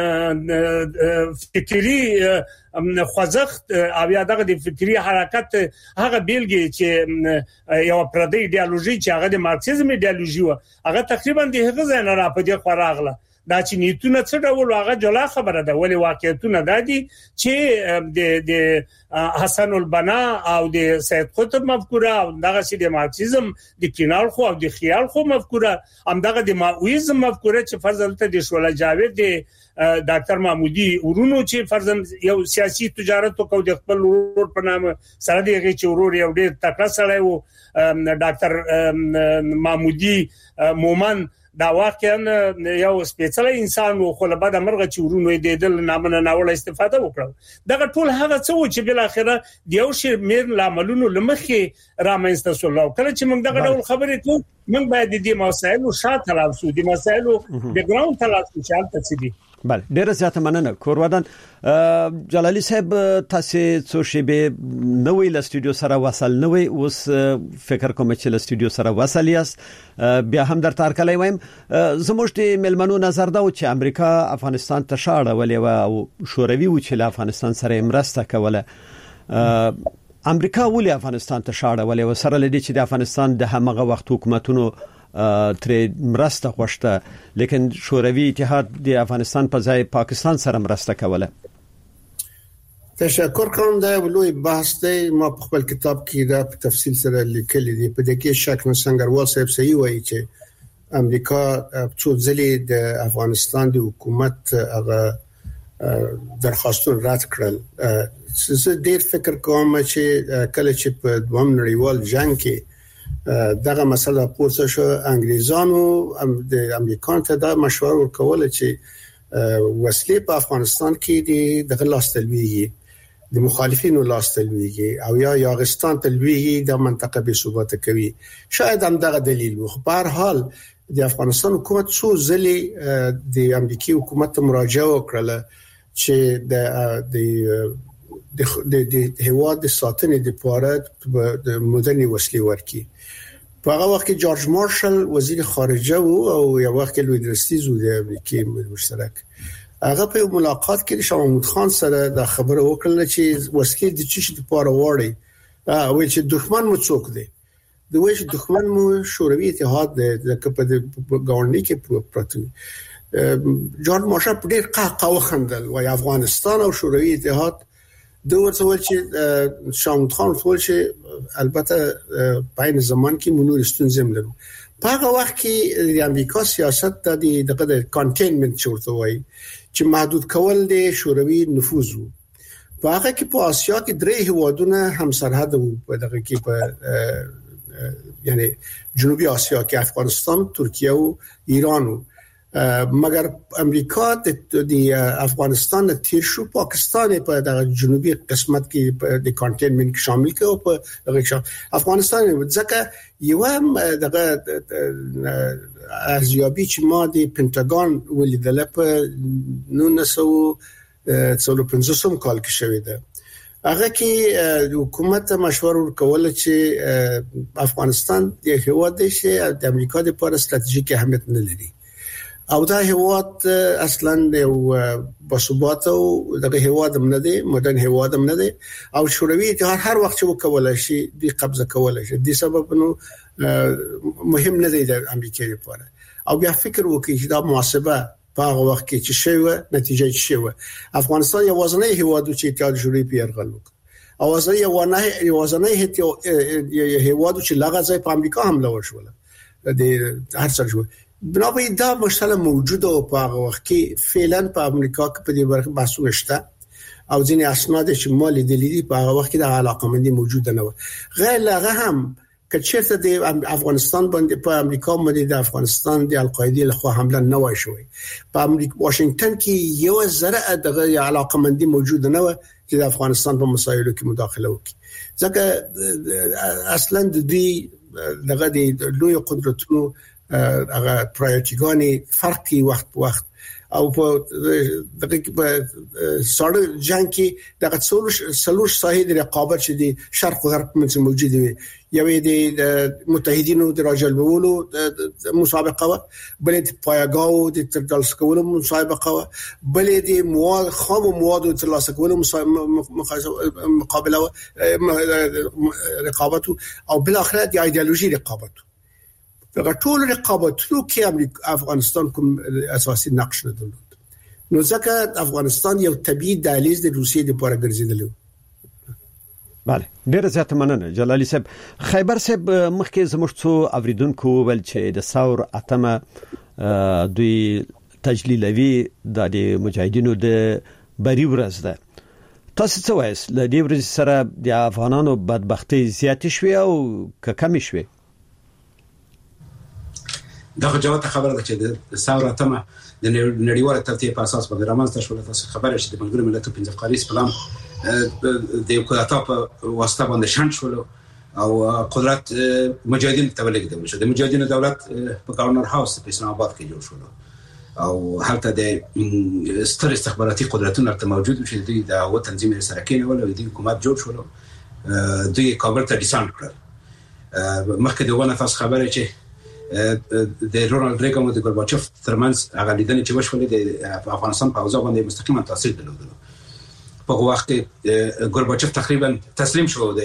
فکری خوځښت او یا دغه د فکری حرکت هغه بیلګي چې یو پردی ایدئولوژي چې هغه د مارکسیزم ایدئولوژي و هغه تقریبا د هغه ځای نه را پدې خوراغله دا چې نیتونه څه ډول هغه جلا خبره ده ولی واقعیتونه دا دي چې د د حسن البنا او د سید قطب مفکوره او دغه چې د مارکسیزم د کینال خو او د خیال خو مفکوره هم دغه د ماویزم مفکوره چې فرضاً د شوله جاوید د ډاکټر محمودي ورونو چې فرضاً یو سیاسي تجارت او د خپل ورور په نام سره دیږي چې ورور یو ډېر تکړه سړی وو ډاکټر محمودي مومن دا واقعا یو سپیڅلی انسان وو خو له بعد مرغه چې ورونو یې د نامنه ناوړه استفاده وکړه دغه ټول هغه څه و چې بل اخره د یو شی میر لاملونو لمخې رامنځته شول کله چې موږ دغه ډول خبرې کوو موږ باید د دې مسایلو شاته راوځو د مسایلو د ګراوند تلاسو چې حالت څه دي بله ډیره زیاته مننه کورودان جلالي صاحب تاسو څو شی به نوې ل سټوډیو سره وصل نوې اوس فکر کوم چې ل سټوډیو سره وصل یاست بیا هم در تار کلی وایم زموږ د ملمنو نظر دا و چې امریکا افغانستان ته شاړه ولې او شوروي و چې له افغانستان سره مرسته کوله امریکا ولې افغانستان ته شاړه ولې و سره لدی چې د افغانستان د همغه وخت حکومتونو تر مرسته غوښته لیکن شوروي اتحاد د افغانستان په ځای پاکستان سره مرسته کوله تشکر کوم دا ولوي بحث دی ما په خپل کتاب کې دا په تفصیل سره لیکلی دی په دې کې شک نه څنګه صاحب صحیح وایي چې امریکا څو ځلې د افغانستان د حکومت هغه درخواستونه رد کړل زه ډیر فکر کوم چې کله چې په دویم نړیوال جنگ کې دغه مسله پورته شو انګريزانو د امریکا ته دا مشوره ورکوله چې وسلې په افغانستان کې د دغه لاستلويږي د مخالفینو لاستلويږي او یا یاغستان تلويږي د منطقه به ثبات کوي شاید هم دغه دلیل وو په هر حال د افغانستان حکومت څو ځلې د امریکایي حکومت مراجعه وکړه چې د د د د هواد د ساتنې لپاره د مدرني وسلې ورکړي په هغه وخت کې جورج مارشل وزیر خارجه وو او یو وخت کې لوی درستیز وو د امریکای مشترک هغه په ملاقات کې شاه محمود خان سره د خبره وکړه چې وسلې د چی لپاره وړي او چې دښمن مو څوک دی د وایي چې دښمن مو شوروي اتحاد د کپه د ګاونډي کې پروت جورج مارشل په ډېر قهقه وخندل وای افغانستان او شوروي اتحاد د ورته ول چې شاه محمود خان ټول چې البته په این زمان کې مونږ استونزم لرو په هغه وخت کې د امریکا سیاست د دغه کانټینمنت چورته وای چې محدود کول د شوروي نفوذ وو په هغه کې په آسیا کې درې هوادونه هم سرحد وو په دغه کې په یعنی جنوبي آسیا کې افغانستان ترکیه او ایران وو مگر امریکا د افغانستان تیر شو پاکستان په د جنوبي قسمت کې د کانټینمنت کې شامل کړو په هغه افغانستان ځکه یو دغه ارزیابي چې ما د پینټاګون ولیدل په نولس سوه پنځوس کال کې شوې ده هغه کې حکومت مشوره ورکوله چې افغانستان د هیواد دی چې د امریکا لپاره ستراتیژیک اهمیت نه لري او دا هیواد اصلا یو بثبات او دغه هیواد هم نه دی مدرن هیواد هم نه دی او شوروي اتحاد هر وخت چې وکولای شي د قبضه کولای شي د سبب نو مهم نه دی د امریکا لپاره او بیا فکر وکړي چې دا محاسبه په هغه وخت کې چې شوه نتیجه چې شوه افغانستان یو وزنی هیواد چې اتحاد شوروي پیرغل وکړ او وزنی یو نه یو وزنی هیواد چې لغه ځای په امریکا حمله وشوله د هر څه شو بنابراین دا مسله موجوده او په هغه وخت کې فعلا په امریکا کې په دې برخه بحثونه شته او ځینې اسناد چې مال دي په هغه وخت کې د علاقمندي موجوده نه و غیر هغه هم کچېرته د افغانستان باندې په امریکا باندې د افغانستان د القاعده لخوا حمله نه وای شوې په امریکا واشنگټن کې یو زره د علاقمندي موجوده نه و چې د افغانستان په مسایلو کې مداخله وکړي ځکه اصلا د دې دغه د لوی قدرتونو هغه پرایورټیګانی فرقي وخت په وخت او په دغه په ساده جنگ کې دغه څلور څلور ساحې د رقابت چې د شرق او غرب منځ موجود وي یوې د متحدینو د راجلبولو مسابقه و بلې د پایګاو د ترلاسه کولو مسابقه و بلې د مواد خام مواد د ترلاسه کولو مقابله رقابت او بل اخر د ایدئولوژي رقابت دغه ټول رقابتونو کې افغانستان کوم اساسي نقش نه درلود نو ځکه افغانستان یو طبيعي دهلیز د روسیې د پاره ګرځیدل و bale ډیر زیات مننه جلالي صاحب خیبر صاحب مخکې زموږ څو اوریدونکو ول چې د ثور اتمه دوی تجلیلوي د مجاهدینو د بری ورځ ده تاسو څه وایي د دې ورځ سره د افغانانو بدبختی زیات شوي او کم شوي دا جواب خبره ده چې د ثور اتمه د نړیوال ترتیب په اساس باندې رامنځته شول تاسو خبره چې د ملګرو ملتونو پنځه قاریس پلان د یو کاته په واسطه باندې شنډ شول او قدرت مجاهدین ته ولګیدل شو د مجاهدینو دولت په گورنر هاوس په اسلام آباد کې جوړ شو او هلته د ستر استخباراتي قدرتونه تر موجود چې د هغه تنظیم سره کې ول او د حکومت جوړ شو دوی کابل ته ډیسانټ کړل مخکې دغه تاسو خبره چې د رونالد ریګن او د ګورباچوف ترمنځ هغه لیدنه چې وشولې د افغانستان په اوضاع باندې مستقیما تاثیر درلود په وخت ګورباچوف تقریبا تسلیم شو د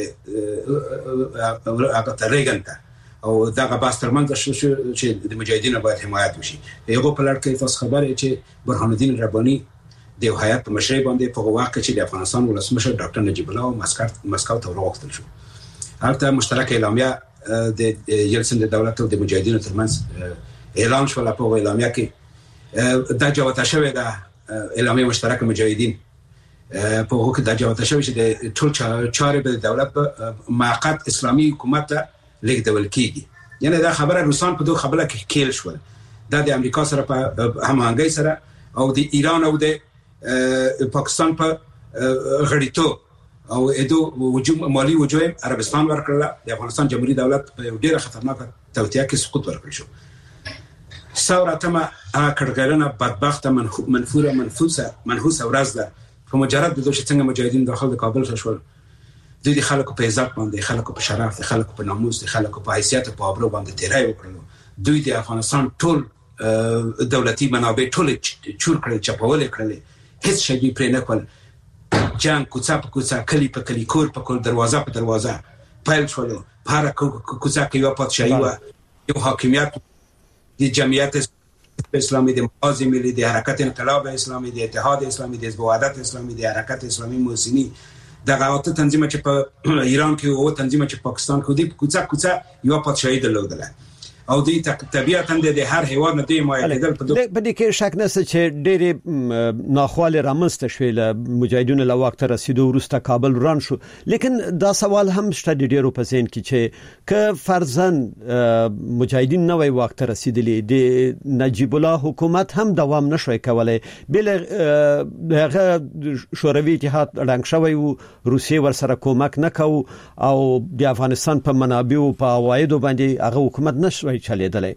هغه ریګن ته او دغه باس ترمنځ چې د مجاهدینو باید حمایت وشي یو په لړ کې تاسو خبره چې برهان الدین رباني د هیئت په مشرۍ باندې په وخت کې د افغانستان ولسمشر ډاکټر نجیب الله مسکو مسکو ته ورغوښتل شو هغه مشترک اعلامیه د یلسن د دولت او د مجاهدینو ترمنځ اعلان شو په اعلامیه کې دا جوته شوې ده اعلامیه مشترک مجاهدین په هغه کې دا جوته شوې چې د ټول چارې د دولت په موقت اسلامي حکومت لیکدل کیږي یعنی دا خبره روسان په دوه خبره کې کېل شو دا د امریکا سره په همغږي سره او د ایران او د پاکستان په غړیتو او ادو وجوم مالی وجوه عربستان ورکړه د افغانستان جمهوریت دولت په یو ډیره خطرناکه توطئه کې سقوط ورکړ شو ثورتمه کړګرنه بدبخته منفوره منفوسه منحوسه ورځ ده په مجرد د دوه څنګه مجاهدین داخل د کابل شول د دې خلکو په عزت باندې خلکو په شرف خلکو په ناموس خلکو په حیثیت په ابرو باندې تیرای وکړو دوی د افغانستان ټول دولتي منابع ټول چور کړل چپول کړل هیڅ شي پرې نه کول جنگ کوڅه په کوڅه کلی په کلی کور په کور دروازه په دروازه پایل شولو پاره کوڅه کې یو پاتشاهي و یو حاکمیت د جمعیت اسلامي د موازی ملي د حرکت انقلاب اسلامي د اتحاد اسلامي د حزب وحدت اسلامي د حرکت اسلامي موسنی دغه اوت تنظیم چې په ایران کې او تنظیم چې پاکستان کې دی کوڅه کوڅه یو پاتشاهي درلودله او دې طبيعتاً د هر هیواد نه دی مایلدل په دې کې شک نشته چې ډېری ناخواله رامنځته شوې له مجاهدینو له وخت رسیدو وروسته کابل وران شو لیکن دا سوال هم شته ډېرو په ذهن کې چې ک فرضاً مجاهدین نوې وخت رسیدلی د نجیب الله حکومت هم دوام نشوي کولای بل هغه شوروي اتحاد رنګ شوی او روسیې ورسره کومک نکاو او د افغانستان په منابع او په عوایدو باندې هغه حکومت نشوي چلیدلې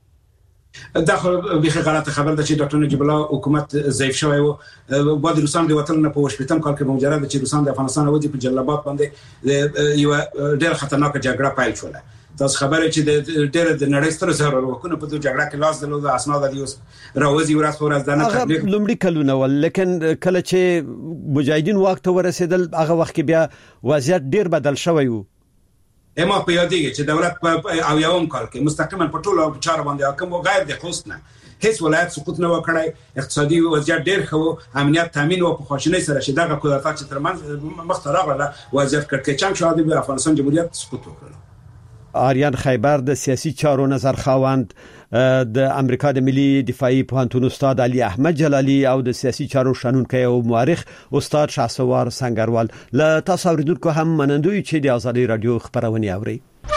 دا خو به غلطه خبر ده چې ډاکټر نجیب الله حکومت ضعیف شوی او بعد روسان د وطن نه په شپږم کال کې مجرد چې روسان د افغانستان ودی په جلال آباد باندې یو ډېر خطرناک جګړه پیل شوه تاسو خبره چې د ډېر د نړۍ ستر زهر ورکونه په دغه جګړه کې لاس درلود اسناد دي اوس راوځي ورځ په ورځ دنه تبلیغ لومړی کلونه ول لیکن کله چې مجاهدین وخت ورسېدل هغه وخت کې بیا وضعیت ډېر بدل شوی و اما په یادېږي چې دولت په او یوم کال کې مستقیما په ټولو چارو باندې حاکم او غیر د خصنه هیڅ ولایت سقوط نه وکړای، اقتصادي وضعیت ډېر ښه، امنیت تامین او په خوشنۍ سره چې دغه قدرت چې ترمن مخ ته راغله وضعیت کړکېچم شو د افغانستان جمهوریت سقوط وکړ. آریان خیبر د سیاسي چارو نظر خواوند، د امریکا د ملي دفاعي پوهنتون استاد علي احمد جلالي او د سیاسي چارو شنونکی او مورخ استاد شهسوار سنگروال له تاسو اوریدونکو هم منندوی چې د ازادي رادیو خبرونه اوري.